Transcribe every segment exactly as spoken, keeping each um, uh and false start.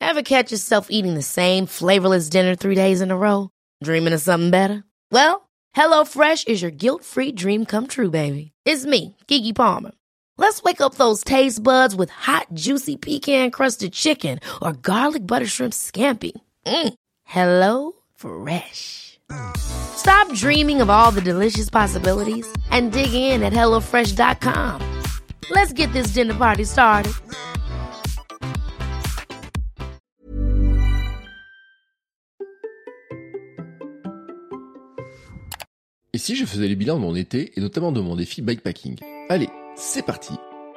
Ever catch yourself eating the same flavorless dinner three days in a row? Dreaming of something better? Well, HelloFresh is your guilt-free dream come true, baby. It's me, Keke Palmer. Let's wake up those taste buds with hot, juicy pecan-crusted chicken or garlic butter shrimp scampi. Mm. Hello Fresh. Stop dreaming of all the delicious possibilities and dig in at hello fresh dot com. Let's get this dinner party started. Et si je faisais les bilans de mon été, et notamment de mon défi bikepacking? Allez, c'est parti!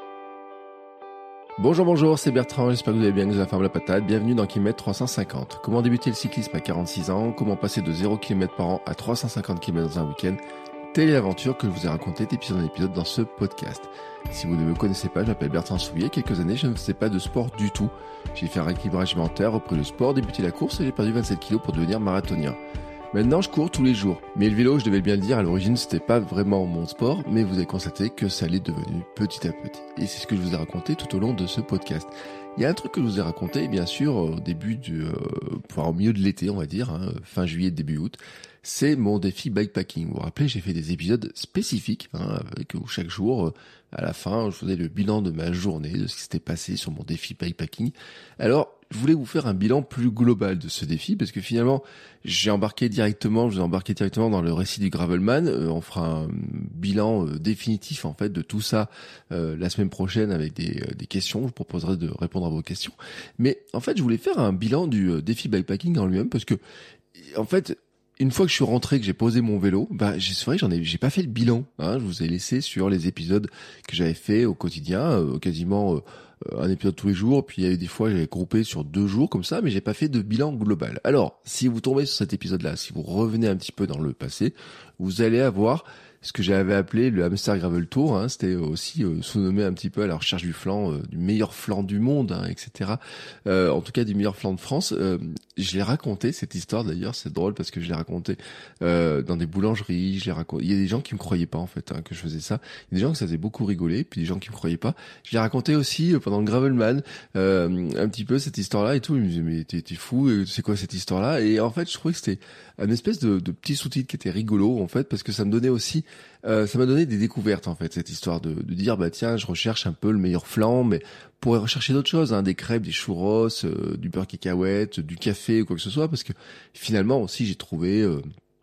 Bonjour, bonjour, c'est Bertrand, j'espère que vous allez bien, que vous avez la forme de la patate. Bienvenue dans kilomètre trois cent cinquante. Comment débuter le cyclisme à quarante-six ans? Comment passer de zéro kilomètre par an à trois cent cinquante kilomètres dans un week-end? Telle est l'aventure que je vous ai racontée d'épisode en épisode dans ce podcast. Si vous ne me connaissez pas, je m'appelle Bertrand Soulier. Quelques années, je ne faisais pas de sport du tout. J'ai fait un rééquilibrage alimentaire, repris le sport, débuté la course et j'ai perdu vingt-sept kilos pour devenir marathonien. Maintenant, je cours tous les jours. Mais le vélo, je devais bien le dire, à l'origine, c'était pas vraiment mon sport, mais vous avez constaté que ça l'est devenu petit à petit. Et c'est ce que je vous ai raconté tout au long de ce podcast. Il y a un truc que je vous ai raconté, bien sûr, au début du, euh, enfin, au milieu de l'été, on va dire, hein, fin juillet, début août. C'est mon défi bikepacking. Vous vous rappelez, j'ai fait des épisodes spécifiques, hein, avec où chaque jour, euh, à la fin, je faisais le bilan de ma journée, de ce qui s'était passé sur mon défi bikepacking. Alors, je voulais vous faire un bilan plus global de ce défi, parce que finalement, j'ai embarqué directement, je vous ai embarqué directement dans le récit du Gravelman. Euh, on fera un bilan euh, définitif, en fait, de tout ça euh, la semaine prochaine avec des, euh, des questions. Je vous proposerai de répondre à vos questions. Mais en fait, je voulais faire un bilan du euh, défi bikepacking en lui-même, parce que, en fait, une fois que je suis rentré, que j'ai posé mon vélo, bah, c'est vrai, j'en ai, j'ai pas fait le bilan, hein. Je vous ai laissé sur les épisodes que j'avais fait au quotidien, euh, quasiment euh, un épisode tous les jours, puis il y avait des fois, j'avais groupé sur deux jours comme ça, mais j'ai pas fait de bilan global. Alors, si vous tombez sur cet épisode-là, si vous revenez un petit peu dans le passé, vous allez avoir ce que j'avais appelé le Hamster Gravel Tour, hein. C'était aussi euh, sous-nommé un petit peu à la recherche du flanc, euh, du meilleur flanc du monde, hein, et cetera. Euh, en tout cas, du meilleur flanc de France. Euh, je l'ai raconté, cette histoire d'ailleurs, c'est drôle parce que je l'ai raconté euh, dans des boulangeries, je l'ai raconté. Il y a des gens qui me croyaient pas en fait, hein, que je faisais ça. Il y a des gens que ça faisait beaucoup rigoler, puis des gens qui me croyaient pas. Je l'ai raconté aussi euh, pendant le Gravelman, euh, un petit peu cette histoire-là et tout. Ils me disaient mais t'es, t'es fou, c'est quoi cette histoire-là? Et en fait, je trouvais que c'était une espèce de, de petit sous-titre qui était rigolo en fait, parce que ça me donnait aussi Euh, ça m'a donné des découvertes en fait, cette histoire de, de dire bah tiens, je recherche un peu le meilleur flan, mais on pourrait rechercher d'autres choses, hein, des crêpes, des churros, euh, du beurre cacahuète, du café ou quoi que ce soit, parce que finalement aussi j'ai trouvé euh,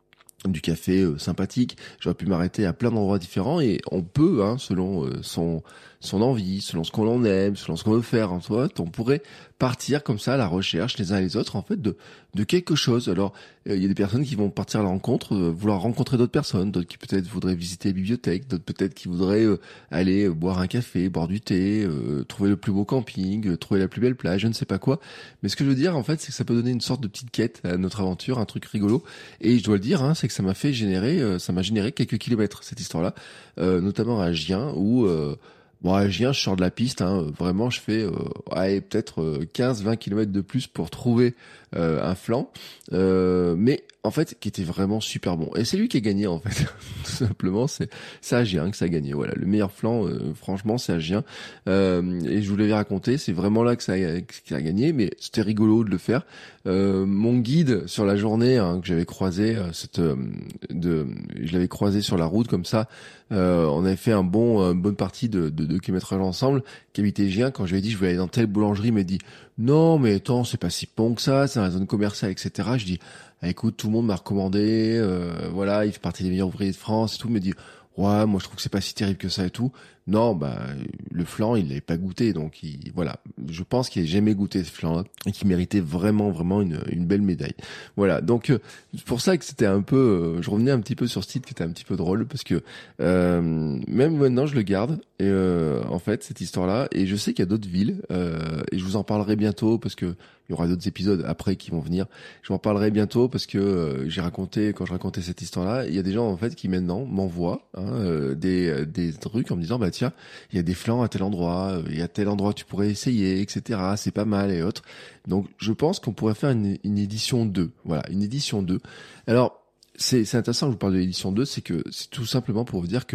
du café euh, sympathique. J'aurais pu m'arrêter à plein d'endroits différents et on peut, hein, selon euh, son son envie, selon ce qu'on en aime, selon ce qu'on veut faire en soi, on pourrait partir comme ça à la recherche les uns et les autres en fait de de quelque chose. Alors il euh, y a des personnes qui vont partir à la rencontre, euh, vouloir rencontrer d'autres personnes, d'autres qui peut-être voudraient visiter la bibliothèque, d'autres peut-être qui voudraient euh, aller euh, boire un café, boire du thé, euh, trouver le plus beau camping, euh, trouver la plus belle plage, je ne sais pas quoi. Mais ce que je veux dire en fait, c'est que ça peut donner une sorte de petite quête à notre aventure, un truc rigolo. Et je dois le dire, hein, c'est que ça m'a fait générer, euh, ça m'a généré quelques kilomètres cette histoire-là, euh, notamment à Gien où euh, bon, à Gien, je sors de la piste, hein, vraiment, je fais euh, allez, peut-être euh, quinze vingt kilomètres de plus pour trouver euh, un flanc, euh, mais en fait, qui était vraiment super bon. Et c'est lui qui a gagné, en fait, tout simplement, c'est, c'est à Gien que ça a gagné, voilà. Le meilleur flanc, euh, franchement, c'est à Gien. Euh, et je vous l'avais raconté, c'est vraiment là que ça a, que ça a gagné, mais c'était rigolo de le faire. Euh, mon guide sur la journée, hein, que j'avais croisé, euh, cette, euh, de, je l'avais croisé sur la route comme ça, euh, on avait fait un bon, une bonne partie de, de, de kilométrage ensemble, qui habitait Gien. Quand je lui ai dit je voulais aller dans telle boulangerie, il m'a dit non mais attends, c'est pas si bon que ça, c'est dans la zone commerciale, et cetera. Je dis ah, écoute, tout le monde m'a recommandé, euh, voilà, il fait partie des meilleurs ouvriers de France et tout. Il me dit ouais, moi je trouve que c'est pas si terrible que ça et tout. Non, bah le flan, il l'avait pas goûté, donc il, voilà, je pense qu'il n'a jamais goûté ce flan-là et qu'il méritait vraiment, vraiment une, une belle médaille. Voilà, donc euh, c'est pour ça que c'était un peu, euh, je revenais un petit peu sur ce titre qui était un petit peu drôle parce que euh, même maintenant je le garde et euh, en fait cette histoire-là, et je sais qu'il y a d'autres villes euh, et je vous en parlerai bientôt parce que il y aura d'autres épisodes après qui vont venir. Je vous en parlerai bientôt parce que euh, j'ai raconté, quand je racontais cette histoire-là, il y a des gens en fait qui maintenant m'envoient hein, euh, des des trucs en me disant bah tiens, il y a des flancs à tel endroit, il y a tel endroit tu pourrais essayer, et cetera. C'est pas mal et autres. Donc je pense qu'on pourrait faire une, une édition deux. Voilà, une édition deux. Alors c'est c'est intéressant que je vous parle de l'édition deux, c'est que c'est tout simplement pour vous dire que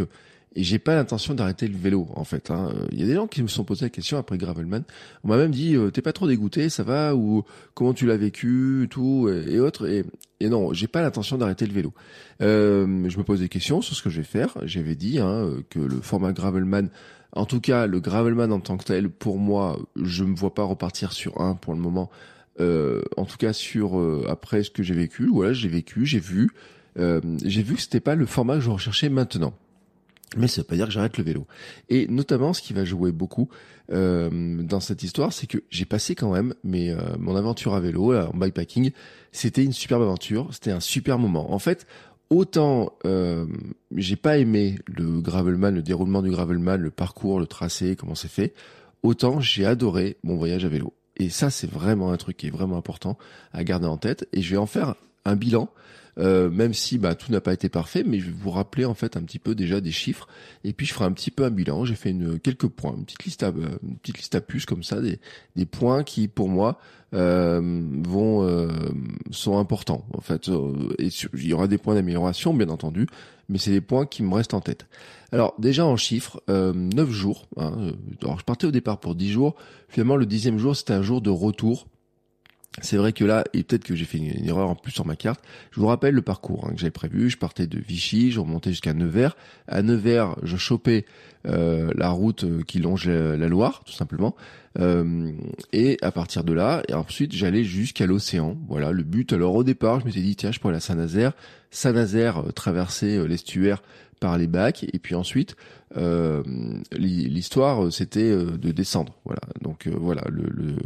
Et j'ai pas l'intention d'arrêter le vélo, en fait. Hein. Il y a des gens qui me sont posé la question après Gravelman. On m'a même dit, euh, t'es pas trop dégoûté, ça va, ou comment tu l'as vécu, tout, et, et autres. Et, et non, j'ai pas l'intention d'arrêter le vélo. Euh, je me pose des questions sur ce que je vais faire. J'avais dit hein, que le format Gravelman, en tout cas le Gravelman en tant que tel, pour moi, je me vois pas repartir sur un pour le moment. Euh, en tout cas sur euh, après ce que j'ai vécu. Voilà, j'ai vécu, j'ai vu, euh, j'ai vu que c'était pas le format que je recherchais maintenant. Mais ça veut pas dire que j'arrête le vélo. Et notamment, ce qui va jouer beaucoup euh, dans cette histoire, c'est que j'ai passé quand même mais euh, mon aventure à vélo, là, en bikepacking, c'était une superbe aventure, c'était un super moment. En fait, autant euh, j'ai pas aimé le Gravelman, le déroulement du Gravelman, le parcours, le tracé, comment c'est fait, autant j'ai adoré mon voyage à vélo. Et ça, c'est vraiment un truc qui est vraiment important à garder en tête. Et je vais en faire un bilan. Euh, même si bah, tout n'a pas été parfait, mais je vais vous rappeler en fait un petit peu déjà des chiffres, et puis je ferai un petit peu un bilan. J'ai fait une quelques points, une petite liste à euh, une petite liste à puces comme ça, des des points qui pour moi euh, vont euh, sont importants en fait. Euh, et sur, il y aura des points d'amélioration bien entendu, mais c'est des points qui me restent en tête. Alors déjà en chiffres, euh, neuf jours. Hein, alors je partais au départ pour dix jours. Finalement le dixième jour c'était un jour de retour. C'est vrai que là, et peut-être que j'ai fait une, une erreur en plus sur ma carte, je vous rappelle le parcours hein, que j'avais prévu. Je partais de Vichy, je remontais jusqu'à Nevers. À Nevers, je chopais euh, la route qui longe la, la Loire, tout simplement. Euh, et à partir de là, et ensuite, j'allais jusqu'à l'océan. Voilà, le but. Alors au départ, je m'étais dit, tiens, je pourrais aller à Saint-Nazaire. Saint-Nazaire, euh, traverser euh, l'estuaire par les bacs, et puis ensuite euh, l'histoire c'était de descendre, voilà. Donc euh, voilà, le, le, le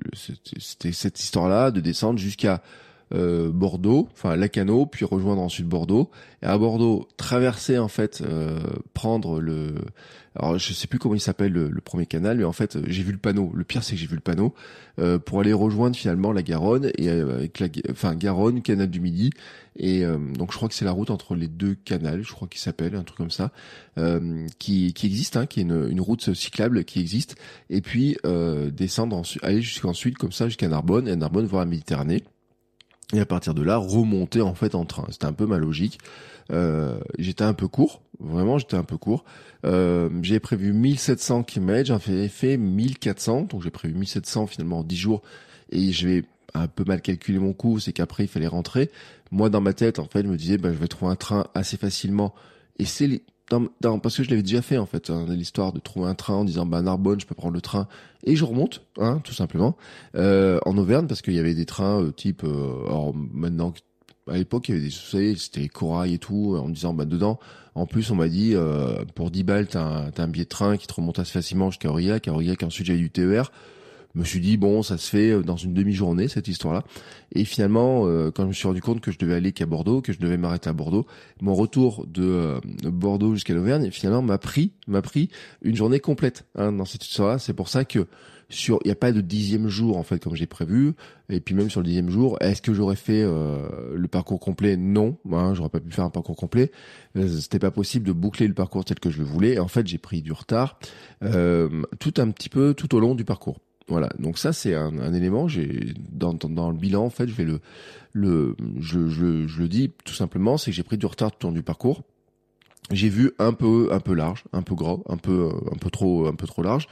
c'était cette histoire-là de descendre jusqu'à euh, Bordeaux, enfin Lacanau, puis rejoindre ensuite Bordeaux, et à Bordeaux traverser en fait, euh, prendre le, alors je sais plus comment il s'appelle le, le premier canal, mais en fait j'ai vu le panneau. Le pire c'est que j'ai vu le panneau euh, pour aller rejoindre finalement la Garonne et euh, avec la, enfin Garonne, canal du Midi, et euh, donc je crois que c'est la route entre les deux canals, je crois qu'il s'appelle un truc comme ça, euh, qui qui existe, hein, qui est une, une route cyclable qui existe, et puis euh, descendre ensuite, aller jusqu'ensuite comme ça jusqu'à Narbonne, et à Narbonne voir la Méditerranée. Et à partir de là, remonter en fait en train. C'était un peu ma logique. Euh, j'étais un peu court, vraiment j'étais un peu court. Euh, j'ai prévu mille sept cents kilomètres, j'en ai fait mille quatre cents, donc j'ai prévu mille sept cents finalement en dix jours. Et je vais un peu mal calculer mon coup, c'est qu'après il fallait rentrer. Moi dans ma tête, en fait, je me disais, bah, je vais trouver un train assez facilement. Et c'est les... Dans, dans, parce que je l'avais déjà fait en fait, hein, l'histoire de trouver un train en disant bah Narbonne je peux prendre le train et je remonte, hein, tout simplement euh, en Auvergne, parce qu'il y avait des trains euh, type euh, alors maintenant à l'époque il y avait des, vous savez, c'était les corail et tout, en me disant bah dedans en plus on m'a dit euh, pour dix balles t'as un, t'as un billet de train qui te remonte assez facilement jusqu'à Aurillac, à Aurillac ensuite j'avais du T E R. Je me suis dit bon ça se fait dans une demi-journée cette histoire-là, et finalement euh, quand je me suis rendu compte que je devais aller qu'à Bordeaux, que je devais m'arrêter à Bordeaux, mon retour de euh, Bordeaux jusqu'à l'Auvergne finalement m'a pris m'a pris une journée complète hein, dans cette histoire-là. C'est pour ça que sur il y a pas de dixième jour en fait comme j'ai prévu, et puis même sur le dixième jour est-ce que j'aurais fait euh, le parcours complet? Non, hein, j'aurais pas pu faire un parcours complet, euh, c'était pas possible de boucler le parcours tel que je le voulais, et en fait j'ai pris du retard euh, tout un petit peu tout au long du parcours. Voilà, donc ça c'est un, un élément. J'ai dans, dans, dans le bilan en fait, je vais le le je, je, je le dis tout simplement, c'est que j'ai pris du retard tout au long du parcours. J'ai vu un peu un peu large, un peu gros, un peu un peu trop un peu trop large.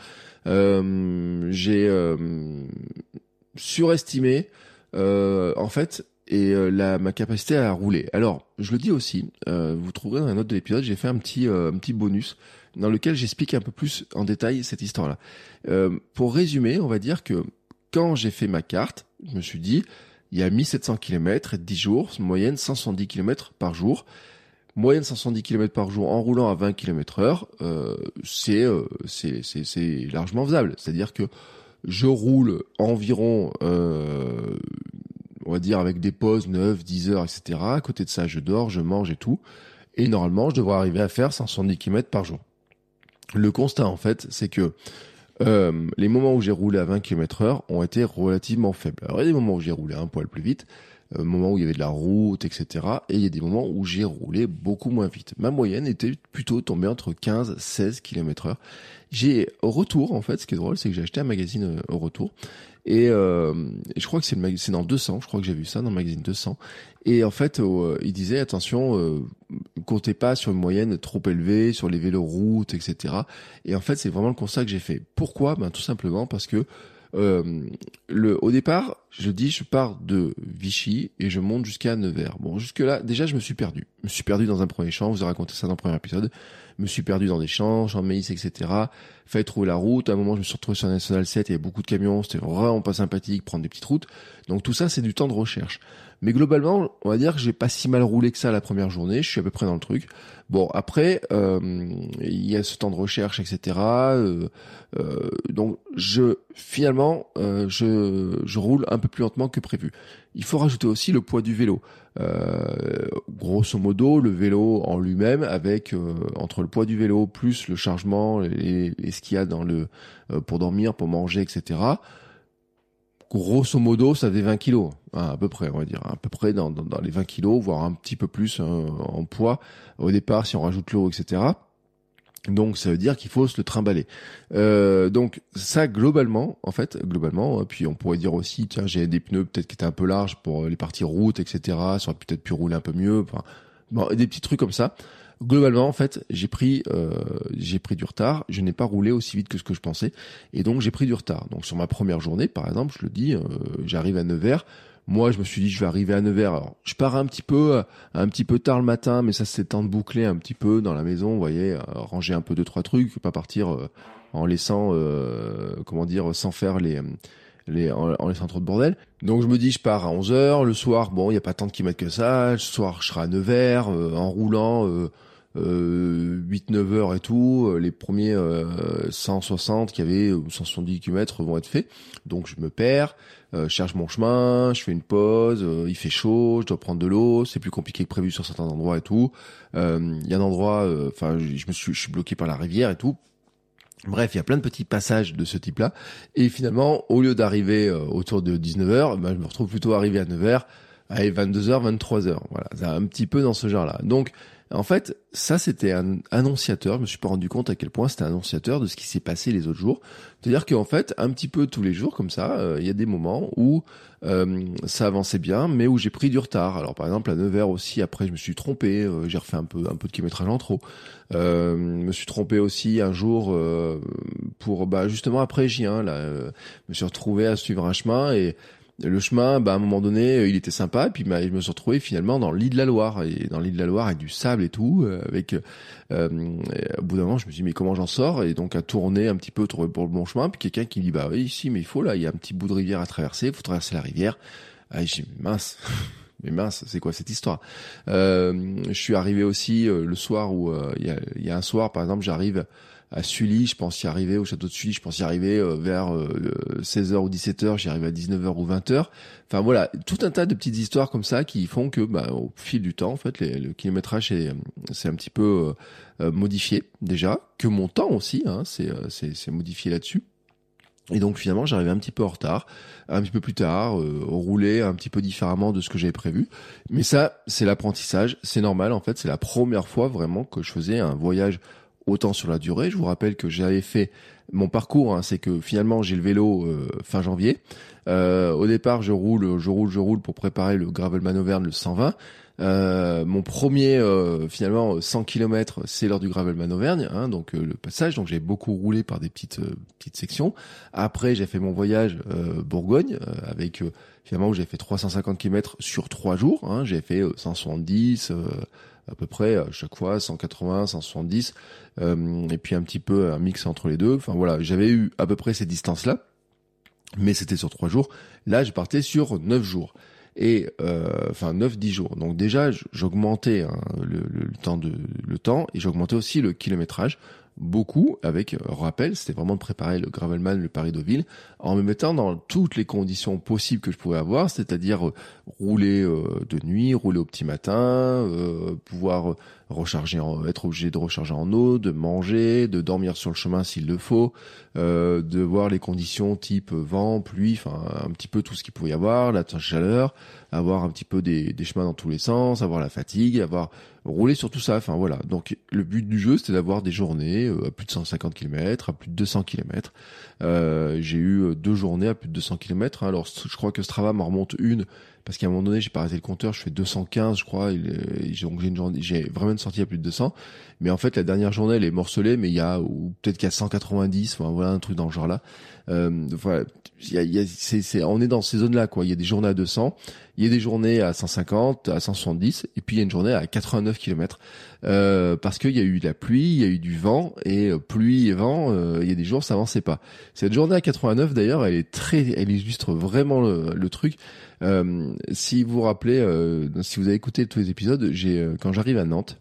Euh, j'ai euh, surestimé euh, en fait et euh, la ma capacité à rouler. Alors je le dis aussi, euh, vous trouverez dans la note de l'épisode, j'ai fait un petit euh, un petit bonus dans lequel j'explique un peu plus en détail cette histoire-là. Euh, pour résumer, on va dire que quand j'ai fait ma carte, je me suis dit, il y a mille sept cents kilomètres et dix jours, moyenne cent soixante-dix kilomètres par jour. Moyenne cent soixante-dix kilomètres par jour en roulant à vingt kilomètres heure, euh, c'est, euh, c'est, c'est, c'est largement faisable. C'est-à-dire que je roule environ, euh, on va dire avec des pauses neuf, dix heures, et cetera. À côté de ça, je dors, je mange et tout. Et normalement, je devrais arriver à faire cent soixante-dix kilomètres par jour. Le constat, en fait, c'est que euh, les moments où j'ai roulé à vingt kilomètres heure ont été relativement faibles. Alors, il y a des moments où j'ai roulé un poil plus vite, euh, moments où il y avait de la route, et cetera. Et il y a des moments où j'ai roulé beaucoup moins vite. Ma moyenne était plutôt tombée entre quinze et seize kilomètres heure. J'ai, au retour, en fait, ce qui est drôle, c'est que j'ai acheté un magazine euh, au retour. Et, euh, et je crois que c'est, le mag- c'est dans deux cents, je crois que j'ai vu ça dans le magazine deux cents. Et en fait, euh, il disait, attention, euh, comptez pas sur une moyenne trop élevée, sur les vélos routes, et cetera. Et en fait, c'est vraiment le constat que j'ai fait. Pourquoi ? Ben, tout simplement parce que euh, le, au départ, je dis, je pars de Vichy et je monte jusqu'à Nevers. Bon, jusque-là, déjà, je me suis perdu. Je me suis perdu dans un premier champ, vous ai raconté ça dans le premier épisode. Je me suis perdu dans des champs, champs de maïs, et cetera. Fallait trouver la route. À un moment, je me suis retrouvé sur la Nationale sept, il y avait beaucoup de camions, c'était vraiment pas sympathique, prendre des petites routes. Donc tout ça, c'est du temps de recherche. Mais globalement, on va dire que j'ai pas si mal roulé que ça la première journée, je suis à peu près dans le truc. Bon, après, euh, il y a ce temps de recherche, et cetera. Euh, euh, donc, je finalement, euh, je, je roule un peu plus lentement que prévu. Il faut rajouter aussi le poids du vélo. Euh, grosso modo, le vélo en lui-même, avec euh, entre le poids du vélo plus le chargement et, et ce qu'il y a dans le euh, pour dormir, pour manger, et cetera. Grosso modo, ça fait vingt kilos, hein, à peu près, on va dire, à peu près dans, dans, dans les vingt kilos, voire un petit peu plus hein, en poids au départ si on rajoute l'eau, et cetera. Donc ça veut dire qu'il faut se le trimballer. Euh, donc ça globalement, en fait, globalement, puis on pourrait dire aussi, tiens, j'ai des pneus peut-être qui étaient un peu larges pour les parties route, et cetera. Ça aurait peut-être pu rouler un peu mieux. Enfin, bon, des petits trucs comme ça. Globalement, en fait, j'ai pris, euh, j'ai pris du retard. Je n'ai pas roulé aussi vite que ce que je pensais, et donc j'ai pris du retard. Donc sur ma première journée, par exemple, je le dis, euh, j'arrive à Nevers. Moi, je me suis dit, je vais arriver à Nevers. Alors, je pars un petit peu, un petit peu tard le matin, mais ça, c'est le temps de boucler un petit peu dans la maison, vous voyez, euh, ranger un peu deux, trois trucs, pas partir euh, en laissant, euh, comment dire, sans faire les, les, en, en laissant trop de bordel. Donc, je me dis, je pars à onze heures. Le soir, bon, il n'y a pas tant de kilomètres que ça. Le soir, je serai à Nevers, euh, en roulant, euh, euh, huit neuf heures et tout. Les premiers euh, cent soixante qu'il y avait, ou cent soixante-dix kilomètres vont être faits. Donc, je me perds. Euh, je cherche mon chemin, je fais une pause, euh, il fait chaud, je dois prendre de l'eau, c'est plus compliqué que prévu sur certains endroits et tout. Il euh, y a un endroit, enfin, euh, je me suis, je suis bloqué par la rivière et tout. Bref, il y a plein de petits passages de ce type-là. Et finalement, au lieu d'arriver euh, autour de dix-neuf heures, ben, je me retrouve plutôt arrivé à Nevers, à vingt-deux heures, vingt-trois heures. Voilà, c'est un petit peu dans ce genre-là. Donc, en fait, ça, c'était un annonciateur. Je me suis pas rendu compte à quel point c'était un annonciateur de ce qui s'est passé les autres jours. C'est-à-dire qu'en fait, un petit peu tous les jours, comme ça, il euh, y a des moments où euh, ça avançait bien, mais où j'ai pris du retard. Alors, par exemple, à Nevers aussi, après, je me suis trompé. Euh, j'ai refait un peu, un peu de kilométrage en trop. Euh, je me suis trompé aussi un jour euh, pour, bah, justement, après J un, là, euh, je me suis retrouvé à suivre un chemin et le chemin, bah, à un moment donné, il était sympa, et puis bah, je me suis retrouvé finalement dans l'île de la Loire, et dans l'île de la Loire, avec du sable et tout, euh, avec, euh, au bout d'un moment, je me suis dit, mais comment j'en sors? Et donc, à tourner un petit peu, trouver pour le bon chemin, puis quelqu'un qui me dit, bah oui, si, mais il faut, là, il y a un petit bout de rivière à traverser, il faut traverser la rivière. Ah, j'ai dit, mince, mais mince, c'est quoi cette histoire? Euh, je suis arrivé aussi euh, le soir où, euh, il y, a, y a un soir, par exemple, j'arrive à Sully, je pense y arriver, au château de Sully, je pense y arriver euh, vers euh, seize heures ou dix-sept heures, j'y arrive à dix-neuf heures ou vingt heures. Enfin voilà, tout un tas de petites histoires comme ça qui font que bah, au fil du temps, en fait, les, le kilométrage c'est c'est un petit peu euh, modifié déjà, que mon temps aussi, hein, c'est c'est c'est modifié là-dessus. Et donc finalement, j'arrivais un petit peu en retard, un petit peu plus tard, euh, rouler un petit peu différemment de ce que j'avais prévu. Mais ça, c'est l'apprentissage, c'est normal en fait, c'est la première fois vraiment que je faisais un voyage autant sur la durée. Je vous rappelle que j'avais fait mon parcours, hein, c'est que finalement j'ai le vélo euh, fin janvier. Euh, au départ, je roule, je roule, je roule pour préparer le Gravelman Auvergne, le cent vingt. Euh, mon premier euh, finalement cent kilomètres, c'est lors du Gravelman Auvergne, hein, donc euh, le passage. Donc j'ai beaucoup roulé par des petites euh, petites sections. Après, j'ai fait mon voyage euh, Bourgogne euh, avec euh, finalement où j'ai fait trois cent cinquante kilomètres sur trois jours. Hein, j'ai fait euh, cent soixante-dix. Euh, à peu près à chaque fois cent quatre-vingts, cent soixante-dix euh, et puis un petit peu un mix entre les deux. Enfin voilà, j'avais eu à peu près ces distances-là, mais c'était sur trois jours. Là, je partais sur neuf jours et euh, enfin neuf dix jours. Donc déjà, j'augmentais hein, le, le, le temps de le temps et j'augmentais aussi le kilométrage. Beaucoup avec euh, rappel, c'était vraiment de préparer le Gravelman, le Paris-Deauville, en me mettant dans toutes les conditions possibles que je pouvais avoir, c'est-à-dire euh, rouler euh, de nuit, rouler au petit matin, euh, pouvoir recharger, en, être obligé de recharger en eau, de manger, de dormir sur le chemin s'il le faut, euh, de voir les conditions type vent, pluie, enfin un petit peu tout ce qu'il pouvait y avoir, la chaleur, avoir un petit peu des, des chemins dans tous les sens, avoir la fatigue, avoir roulé sur tout ça. Enfin voilà. Donc le but du jeu, c'était d'avoir des journées euh, à plus de cent cinquante kilomètres, à plus de deux cents kilomètres. Euh, j'ai eu deux journées à plus de deux cents kilomètres. Hein. Alors je crois que Strava m'en remonte une parce qu'à un moment donné, j'ai pas arrêté le compteur, je fais deux cent quinze, je crois. Et j'ai, donc j'ai une journée, j'ai vraiment une sortie à plus de deux cents. Mais en fait, la dernière journée, elle est morcelée, mais il y a ou peut-être qu'il y a cent quatre-vingt-dix. Enfin voilà, un truc dans le genre là. Euh, voilà, il y a, il y a, c'est, c'est, on est dans ces zones-là, quoi. Il y a des journées à deux cents, il y a des journées à cent cinquante, à cent soixante-dix, et puis il y a une journée à quatre-vingt-neuf kilomètres. Euh, parce qu'il y a eu de la pluie, il y a eu du vent, et euh, pluie et vent, euh, il y a des jours ça avançait pas. Cette journée à quatre-vingt-neuf d'ailleurs, elle est très, elle illustre vraiment le, le truc. Euh, si vous vous rappelez, euh, si vous avez écouté tous les épisodes, j'ai euh, quand j'arrive à Nantes,